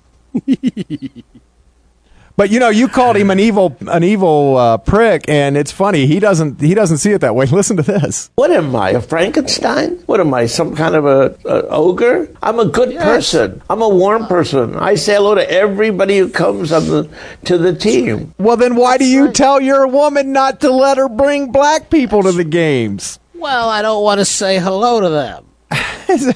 But you called him an evil prick, and it's funny. He doesn't see it that way. Listen to this. What am I, a Frankenstein? What am I, some kind of a ogre? I'm a good person. I'm a warm person. I say hello to everybody who comes to the team. Well, then why do you tell your woman not to let her bring black people to the games? Well, I don't want to say hello to them.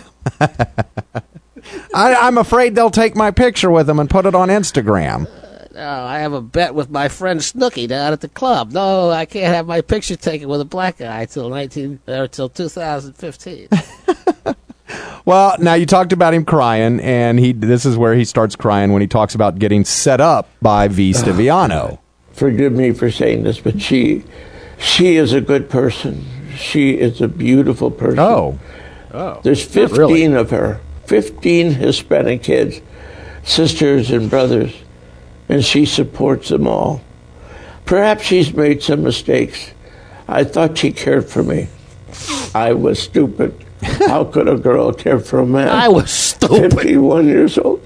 I'm afraid they'll take my picture with them and put it on Instagram. I have a bet with my friend Snooky down at the club. No, I can't have my picture taken with a black guy till 2015. Well, now you talked about him crying, and this is where he starts crying when he talks about getting set up by V. Stiviano. Forgive me for saying this, but she is a good person. She is a beautiful person. Oh. There's 15 of her, 15 Hispanic kids, sisters and brothers. And she supports them all. Perhaps she's made some mistakes. I thought she cared for me. I was stupid. How could a girl care for a man? I was stupid. 51 years old.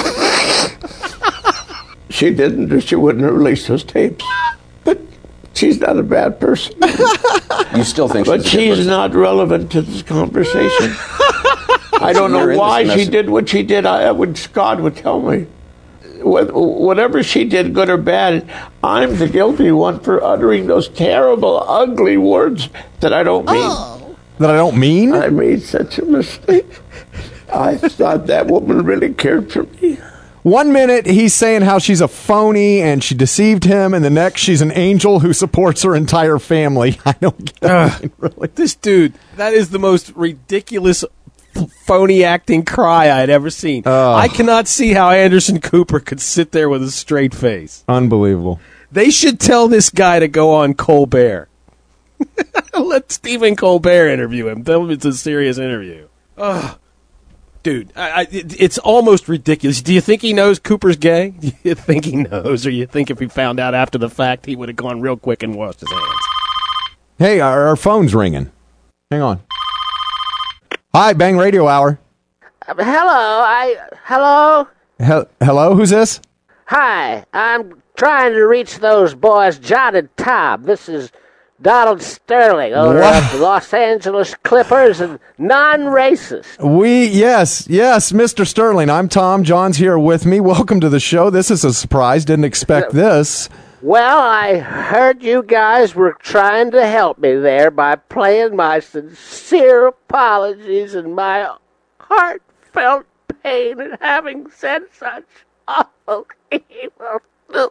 She didn't, or she wouldn't have released those tapes. But she's not a bad person. You still think but she's not relevant to this conversation. I don't know why she did what she did. God would tell me. Whatever she did, good or bad, I'm the guilty one for uttering those terrible, ugly words that I don't mean. That I don't mean? I made such a mistake. I thought that woman really cared for me. 1 minute, he's saying how she's a phony and she deceived him, and the next, she's an angel who supports her entire family. I don't get it, really. This dude, that is the most ridiculous phony acting cry I'd ever seen. I cannot see how Anderson Cooper could sit there with a straight face. Unbelievable. They should tell this guy to go on Colbert. Let Stephen Colbert interview him. Tell him it's a serious interview. Dude, it's almost ridiculous. Do you think he knows Cooper's gay? Do you think he knows? Or you think if he found out after the fact, he would have gone real quick and washed his hands? Hey, our phone's ringing. Hang on. Hi, Bang Radio Hour. Hello? Hello, who's this? Hi, I'm trying to reach those boys, John and Tom. This is Donald Sterling, owner of the Los Angeles Clippers and non-racist. Yes, Mr. Sterling. I'm Tom. John's here with me. Welcome to the show. This is a surprise. Didn't expect this. Well, I heard you guys were trying to help me there by playing my sincere apologies and my heartfelt pain at having said such awful evil.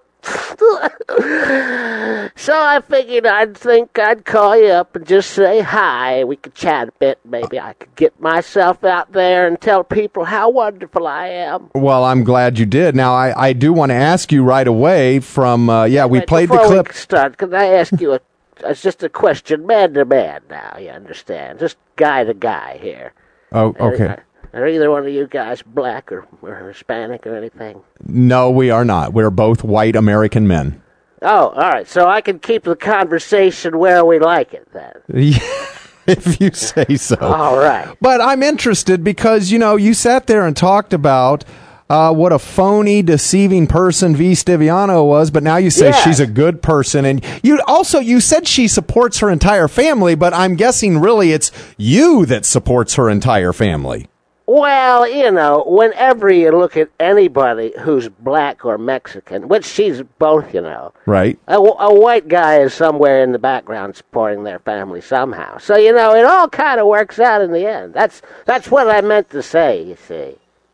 So I figured I'd call you up and just say hi. We could chat a bit. Maybe I could get myself out there and tell people how wonderful I am. Well, I'm glad you did. Now, I do want to ask you right away from, we played the clip. Before we start, can I ask you it's just a question, man to man now, you understand? Just guy to guy here. Oh, okay. Are either one of you guys black or Hispanic or anything? No, we are not. We're both white American men. Oh, all right. So I can keep the conversation where we like it, then. If you say so. All right. But I'm interested because, you sat there and talked about what a phony, deceiving person V. Stiviano was, but now you say she's a good person. And you said she supports her entire family, but I'm guessing really it's you that supports her entire family. Well, whenever you look at anybody who's black or Mexican, which she's both, Right. A white guy is somewhere in the background supporting their family somehow. So, it all kind of works out in the end. That's what I meant to say, you see.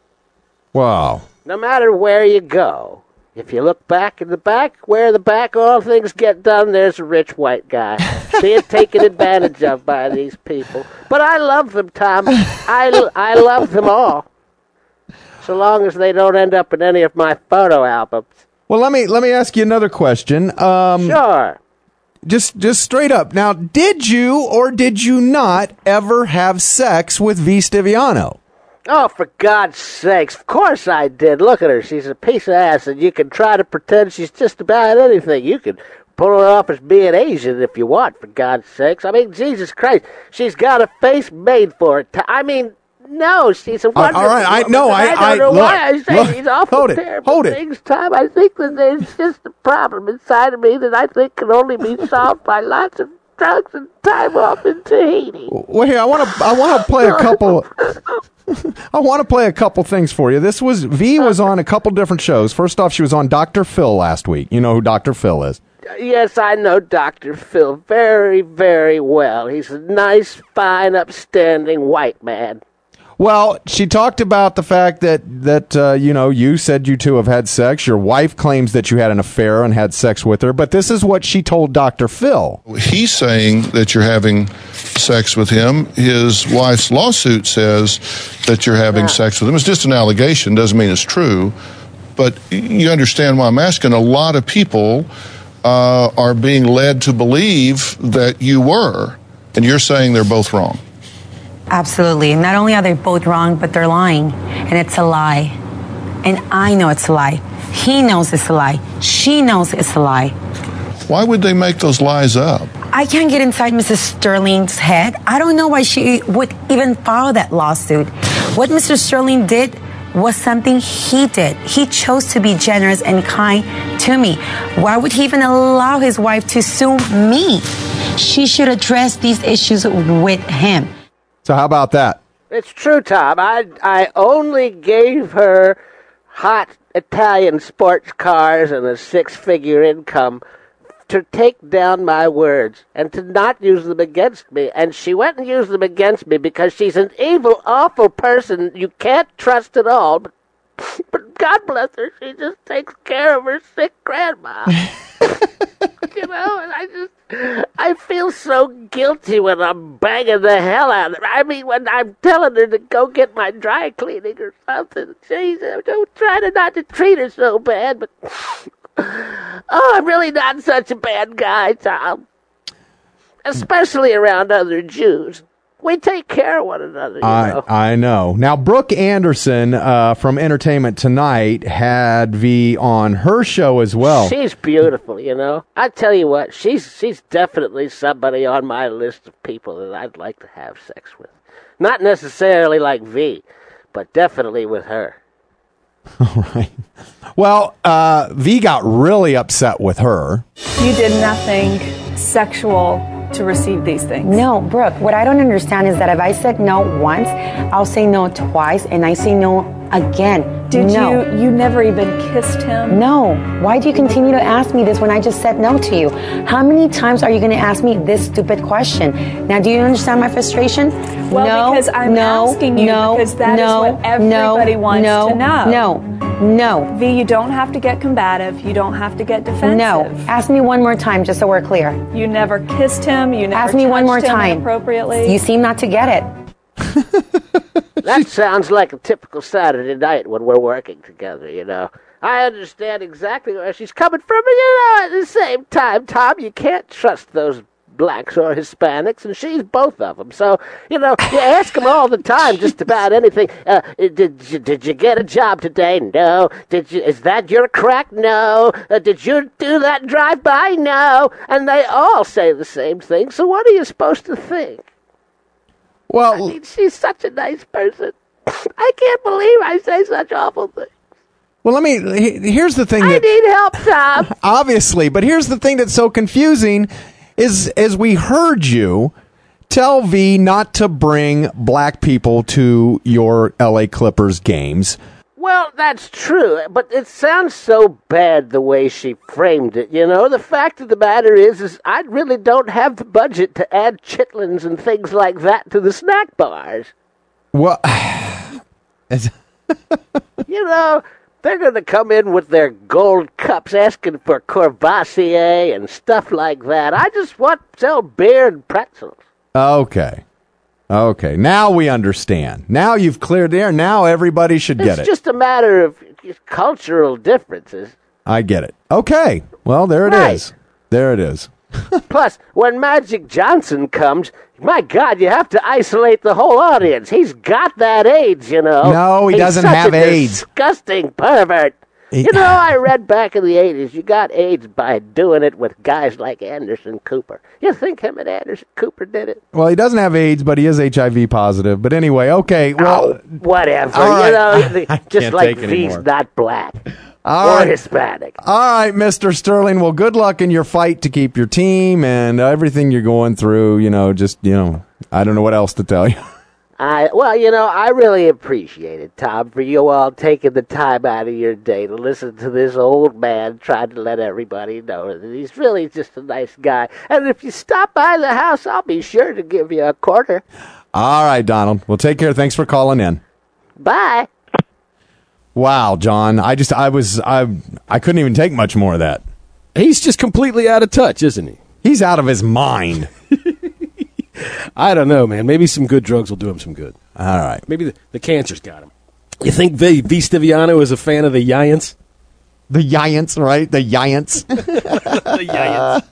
Wow. No matter where you go, if you look back in the back, where the back all things get done, there's a rich white guy being taken advantage of by these people. But I love them, Tom. I love them all, so long as they don't end up in any of my photo albums. Well, let me ask you another question. Sure. Just straight up. Now, did you or did you not ever have sex with V. Stiviano? Oh, for God's sakes, of course I did. Look at her. She's a piece of ass, and you can try to pretend she's just about anything. You can pull her off as being Asian if you want, for God's sakes. I mean, Jesus Christ, she's got a face made for it. No, she's a wonderful all right, woman. I don't know why I say these awful, terrible things, Tom. I think that there's just a problem inside of me that I think can only be solved by lots of drugs and time off in Tahiti. Well, here, I want to play a couple... I want to play a couple things for you. V was on a couple different shows. First off, she was on Dr. Phil last week. You know who Dr. Phil is? Yes, I know Dr. Phil very, very well. He's a nice, fine, upstanding white man. Well, she talked about the fact that you said you two have had sex. Your wife claims that you had an affair and had sex with her, but this is what she told Dr. Phil. He's saying that you're having sex with him. His wife's lawsuit says that you're having sex with him. It's just an allegation, doesn't mean it's true. But you understand why I'm asking. A lot of people are being led to believe that you were, and you're saying they're both wrong. Absolutely. Not only are they both wrong, but they're lying. And it's a lie. And I know it's a lie. He knows it's a lie. She knows it's a lie. Why would they make those lies up? I can't get inside Mrs. Sterling's head. I don't know why she would even file that lawsuit. What Mr. Sterling did was something he did. He chose to be generous and kind to me. Why would he even allow his wife to sue me? She should address these issues with him. So how about that? It's true, Tom. I only gave her hot Italian sports cars and a six-figure income to take down my words and to not use them against me. And she went and used them against me because she's an evil, awful person you can't trust at all. But God bless her, she just takes care of her sick grandma. And I feel so guilty when I'm banging the hell out of her. I mean, when I'm telling her to go get my dry cleaning or something. Jeez, I'm trying not to treat her so bad, but I'm really not such a bad guy, Tom. Especially around other Jews. We take care of one another, you know. I know. Now, Brooke Anderson from Entertainment Tonight had V on her show as well. She's beautiful, you know. I tell you what, she's definitely somebody on my list of people that I'd like to have sex with. Not necessarily like V, but definitely with her. All right. Well, V got really upset with her. You did nothing sexual to receive these things. No, Brooke, what I don't understand is that if I said no once, I'll say no twice, and I say no again. Did no. you never even kissed him? No. Why do you continue to ask me this when I just said no to you? How many times are you going to ask me this stupid question? Now, do you understand my frustration? Well, because I'm asking you because that is what everybody wants to know. No. V, you don't have to get combative. You don't have to get defensive. No. Ask me one more time just so we're clear. You never kissed him. You never ask me one more touched him time. Inappropriately. You seem not to get it. That sounds like a typical Saturday night when we're working together, you know. I understand exactly where she's coming from, but, you know, at the same time, Tom, you can't trust those blacks or Hispanics, and she's both of them. So, you know, you ask them all the time just about anything. Did you get a job today? No. Is that your crack? No. Did you do that drive-by? No. And they all say the same thing, so what are you supposed to think? Well, I mean, she's such a nice person. I can't believe I say such awful things. Well, here's the thing. I need help, Tom. Obviously, but here's the thing that's so confusing is, as we heard you tell V not to bring black people to your LA Clippers games. Well, that's true, but it sounds so bad the way she framed it, you know? The fact of the matter is I really don't have the budget to add chitlins and things like that to the snack bars. Well, you know, they're going to come in with their gold cups asking for Courvoisier and stuff like that. I just want to sell beer and pretzels. Okay, now we understand. Now you've cleared the air. Now everybody should get it. It's just a matter of cultural differences. I get it. Okay, well, there it is. There it is. Plus, when Magic Johnson comes, my God, you have to isolate the whole audience. He's got that AIDS, you know. No, he doesn't have AIDS. Disgusting pervert. You know, I read back in the 80s, you got AIDS by doing it with guys like Anderson Cooper. You think him and Anderson Cooper did it? Well, he doesn't have AIDS, but he is HIV positive. But anyway, okay. Well, whatever. Right. You know, just like V's not black or Hispanic. All right, Mr. Sterling. Well, good luck in your fight to keep your team and everything you're going through. You know, I don't know what else to tell you. I really appreciate it, Tom, for you all taking the time out of your day to listen to this old man trying to let everybody know that he's really just a nice guy. And if you stop by the house, I'll be sure to give you a quarter. All right, Donald. Well, take care. Thanks for calling in. Bye. Wow, John. I couldn't even take much more of that. He's just completely out of touch, isn't he? He's out of his mind. I don't know, man. Maybe some good drugs will do him some good. All right. Maybe the cancer's got him. You think V. Stiviano is a fan of the Giants? The Giants, right? The Giants. The Giants.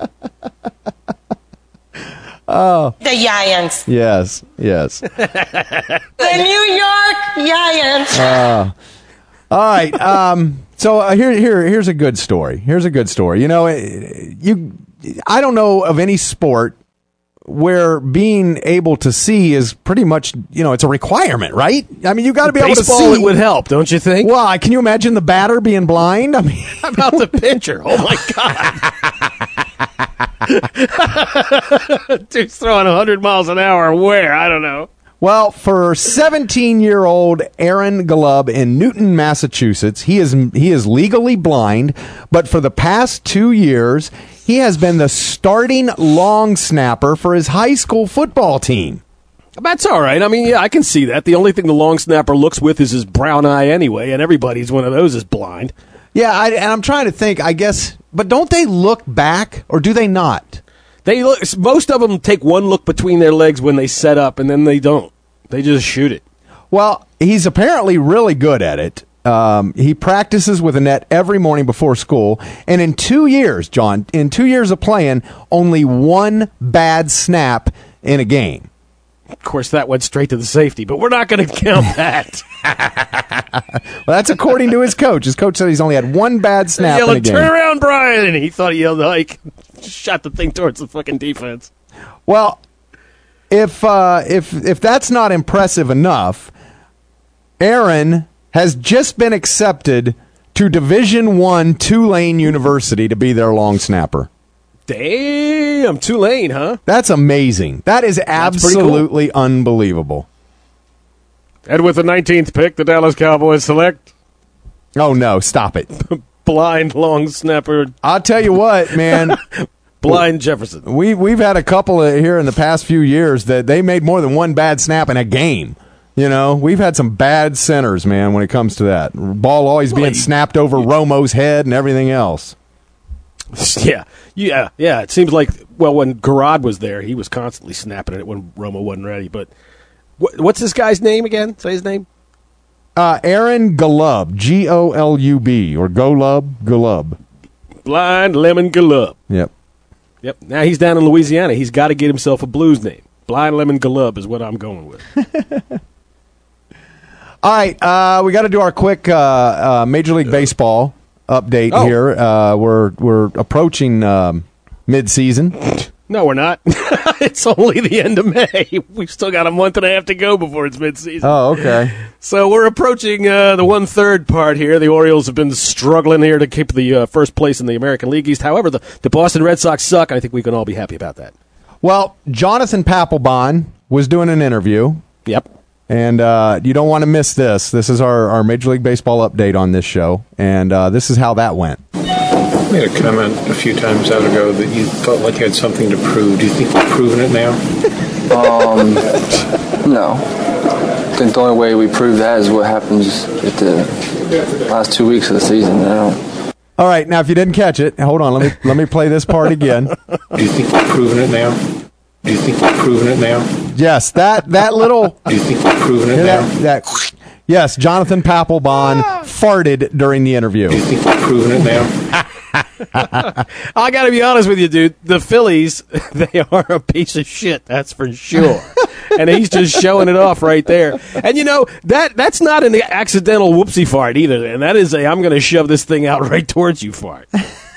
Oh. The Giants. Yes. The New York Giants. All right. So here's a good story. You know, I don't know of any sport where being able to see is pretty much, you know, it's a requirement, right? I mean, you got to be able to see. Baseball, it would help, don't you think? Well, can you imagine the batter being blind? I mean, how about the pitcher? Oh my God! Dude's throwing 100 miles an hour. Where? I don't know. Well, for 17-year-old Aaron Golub in Newton, Massachusetts, he is legally blind, but for the past 2 years, he has been the starting long snapper for his high school football team. That's all right. I mean, yeah, I can see that. The only thing the long snapper looks with is his brown eye anyway, and everybody's one of those is blind. Yeah, and I'm trying to think, I guess, but don't they look back, or do they not? Most of them take one look between their legs when they set up, and then they don't. They just shoot it. Well, he's apparently really good at it. He practices with a net every morning before school, and in 2 years, John, of playing, only one bad snap in a game. Of course, that went straight to the safety, but we're not going to count that. Well, that's according to his coach. His coach said he's only had one bad snap in a game. Turn around, Brian! And he thought he yelled like, shot the thing towards the fucking defense. Well, if that's not impressive enough, Aaron has just been accepted to Division I Tulane University to be their long snapper. Damn, Tulane, huh? That's amazing. That is absolutely unbelievable. And with the 19th pick, the Dallas Cowboys select... Oh, no, stop it. Blind long snapper. I'll tell you what, man. Blind Jefferson. We've had a couple here in the past few years that they made more than one bad snap in a game. You know, we've had some bad centers, man, when it comes to that. Ball always being snapped over Romo's head and everything else. Yeah. It seems like, well, when Garrod was there, he was constantly snapping it when Romo wasn't ready. But what's this guy's name again? Say his name. Aaron Golub, Golub, or Golub. Blind Lemon Golub. Yep. Now he's down in Louisiana. He's got to get himself a blues name. Blind Lemon Golub is what I'm going with. All right, we got to do our quick Major League Baseball update here. We're approaching mid-season. No, we're not. It's only the end of May. We've still got a month and a half to go before it's mid-season. Oh, okay. So we're approaching the one-third part here. The Orioles have been struggling here to keep the first place in the American League East. However, the Boston Red Sox suck. I think we can all be happy about that. Well, Jonathan Papelbon was doing an interview. Yep. And you don't want to miss this. This is our Major League Baseball update on this show. And this is how that went. You made a comment a few times out ago that you felt like you had something to prove. Do you think you've proven it now? No. I think the only way we prove that is what happens at the last 2 weeks of the season. All right, now if you didn't catch it, hold on. Let me play this part again. Do you think you've proven it now? Do you think you've proven it now? Yes, that little. Do you think you've proven it now? Yes, Jonathan Papelbon farted during the interview. Do you think you've proven it now? I got to be honest with you, dude. The Phillies, they are a piece of shit. That's for sure. And he's just showing it off right there. And you know that's not an accidental whoopsie fart either. And that is I'm going to shove this thing out right towards you fart.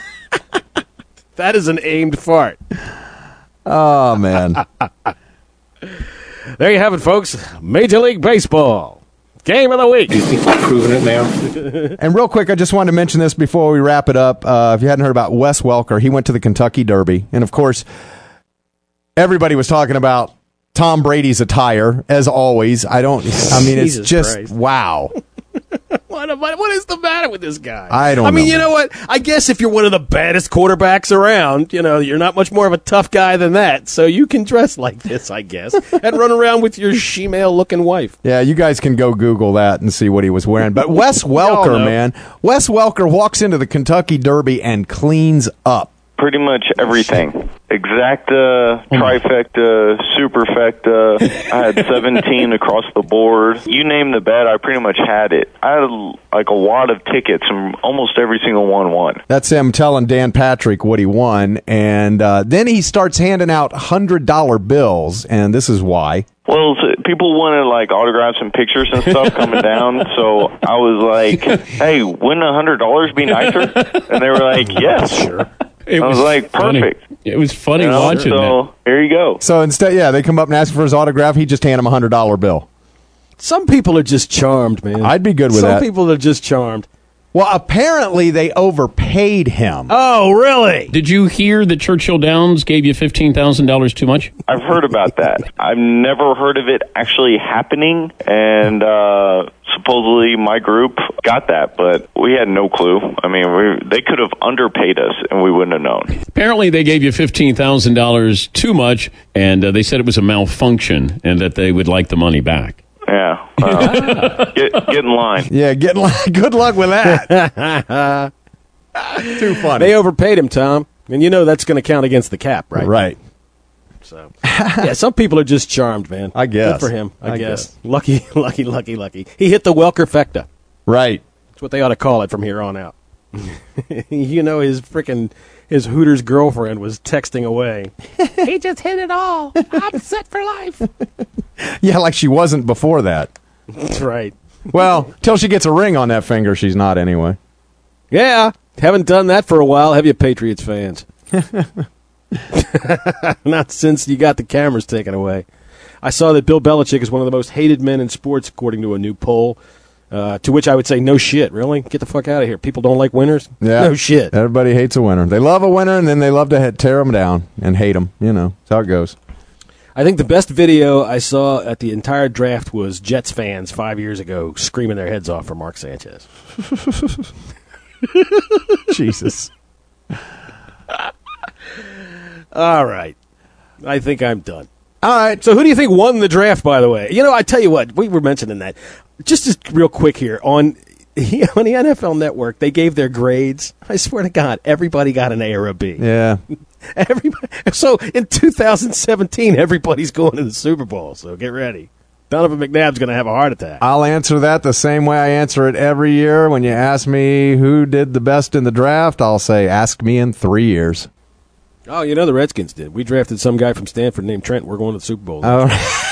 That is an aimed fart. Oh man. There you have it, folks. Major League Baseball. Game of the week. Do you think you've proven it now? And real quick, I just wanted to mention this before we wrap it up. If you hadn't heard about Wes Welker, he went to the Kentucky Derby. And, of course, everybody was talking about Tom Brady's attire, as always. It's just, Christ. Wow. What is the matter with this guy? I don't know. I mean, you know what? I guess if you're one of the baddest quarterbacks around, you know, you're not much more of a tough guy than that. So you can dress like this, I guess, and run around with your shemale-looking wife. Yeah, you guys can go Google that and see what he was wearing. But Wes Welker, man. Wes Welker walks into the Kentucky Derby and cleans up. Pretty much everything. Exacta, trifecta, superfecta. I had 17 across the board. You name the bet, I pretty much had it. I had like a wad of tickets, and almost every single one won. That's him telling Dan Patrick what he won, and then he starts handing out $100 bills, and this is why. Well, people wanted like autographs and pictures and stuff coming down, so I was like, "Hey, wouldn't $100 be nicer?" And they were like, "Yes." Sure. I was like, perfect. Funny. It was funny watching so, that. Here you go. So instead, they come up and ask for his autograph. He just hand him a $100 bill. Some people are just charmed, man. I'd be good with that. Some people are just charmed. Well, apparently they overpaid him. Oh, really? Did you hear that Churchill Downs gave you $15,000 too much? I've heard about that. I've never heard of it actually happening, and supposedly my group got that, but we had no clue. I mean, they could have underpaid us, and we wouldn't have known. Apparently they gave you $15,000 too much, and they said it was a malfunction and that they would like the money back. Yeah. Get in line. Yeah, get in line. Good luck with that. Too funny. They overpaid him, Tom. And you know that's going to count against the cap, right? Right. So, yeah, some people are just charmed, man. I guess. Good for him, I guess. Lucky. He hit the Welker-fecta. Right. That's what they ought to call it from here on out. You know, his Hooters girlfriend was texting away. He just hit it all. I'm set for life. Yeah, like she wasn't before that. That's right. Well, till she gets a ring on that finger, she's not anyway. Yeah, haven't done that for a while, have you, Patriots fans? Not since you got the cameras taken away. I saw that Bill Belichick is one of the most hated men in sports, according to a new poll. To which I would say, no shit, really? Get the fuck out of here. People don't like winners? Yeah. No shit. Everybody hates a winner. They love a winner, and then they love to tear them down and hate them. You know, that's how it goes. I think the best video I saw at the entire draft was Jets fans 5 years ago screaming their heads off for Mark Sanchez. Jesus. All right. I think I'm done. All right. So who do you think won the draft, by the way? You know, I tell you what, we were mentioning that. Just real quick here, on the NFL Network, they gave their grades. I swear to God, everybody got an A or a B. Yeah. So in 2017, everybody's going to the Super Bowl, so get ready. Donovan McNabb's going to have a heart attack. I'll answer that the same way I answer it every year. When you ask me who did the best in the draft, I'll say, ask me in 3 years. Oh, you know the Redskins did. We drafted some guy from Stanford named Trent. We're going to the Super Bowl. Oh.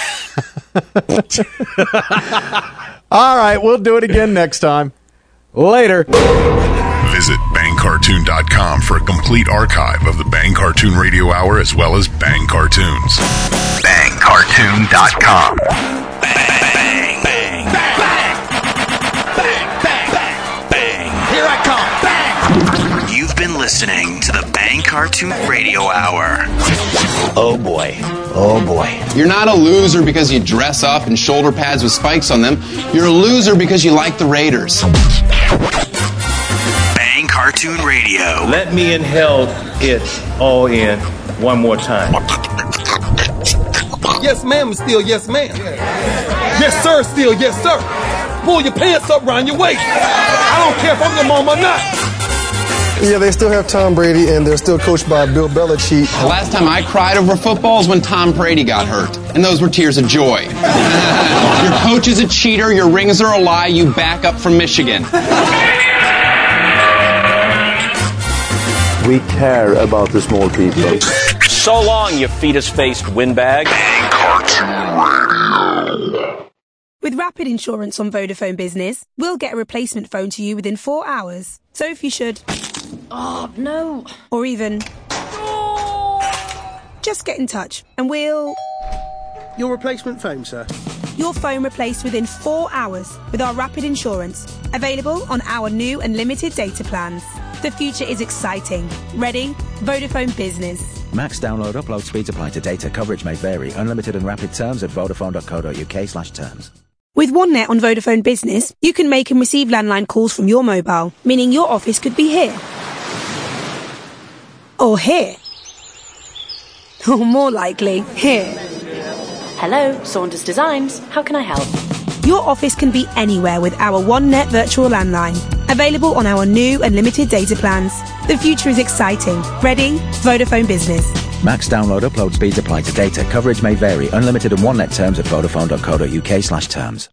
All right, we'll do it again next time. Later. Visit BangCartoon.com for a complete archive of the Bang Cartoon Radio Hour as well as Bang Cartoons. BangCartoon.com. Bang, bang, bang, bang, bang, bang, bang, bang. Here I come. Bang. You've been listening to the Bang Cartoon Radio Hour. Oh boy. Oh boy. You're not a loser because you dress up in shoulder pads with spikes on them. You're a loser because you like the Raiders. Bang Cartoon Radio. Let me inhale it all in one more time. Yes, ma'am, still yes, ma'am. Yes, sir, still yes, sir. Pull your pants up around your waist. I don't care if I'm your mom or not. Yeah, they still have Tom Brady, and they're still coached by Bill Belichick. The last time I cried over football was when Tom Brady got hurt, and those were tears of joy. Your coach is a cheater, your rings are a lie, you back up from Michigan. We care about the small people. So long, you fetus-faced windbag. With Rapid Insurance on Vodafone Business, we'll get a replacement phone to you within 4 hours. So if you should... Oh, no. Or even... Just get in touch and we'll... Your replacement phone, sir. Your phone replaced within 4 hours with our Rapid Insurance. Available on our new and limited data plans. The future is exciting. Ready? Vodafone Business. Max download, upload speeds apply to data. Coverage may vary. Unlimited and rapid terms at vodafone.co.uk/terms. With OneNet on Vodafone Business, you can make and receive landline calls from your mobile, meaning your office could be here. Or here. Or more likely, here. Hello, Saunders Designs. How can I help? Your office can be anywhere with our OneNet virtual landline. Available on our new and limited data plans. The future is exciting. Ready? Vodafone Business. Max download, upload speeds apply to data. Coverage may vary. Unlimited and OneNet terms at vodafone.co.uk/terms.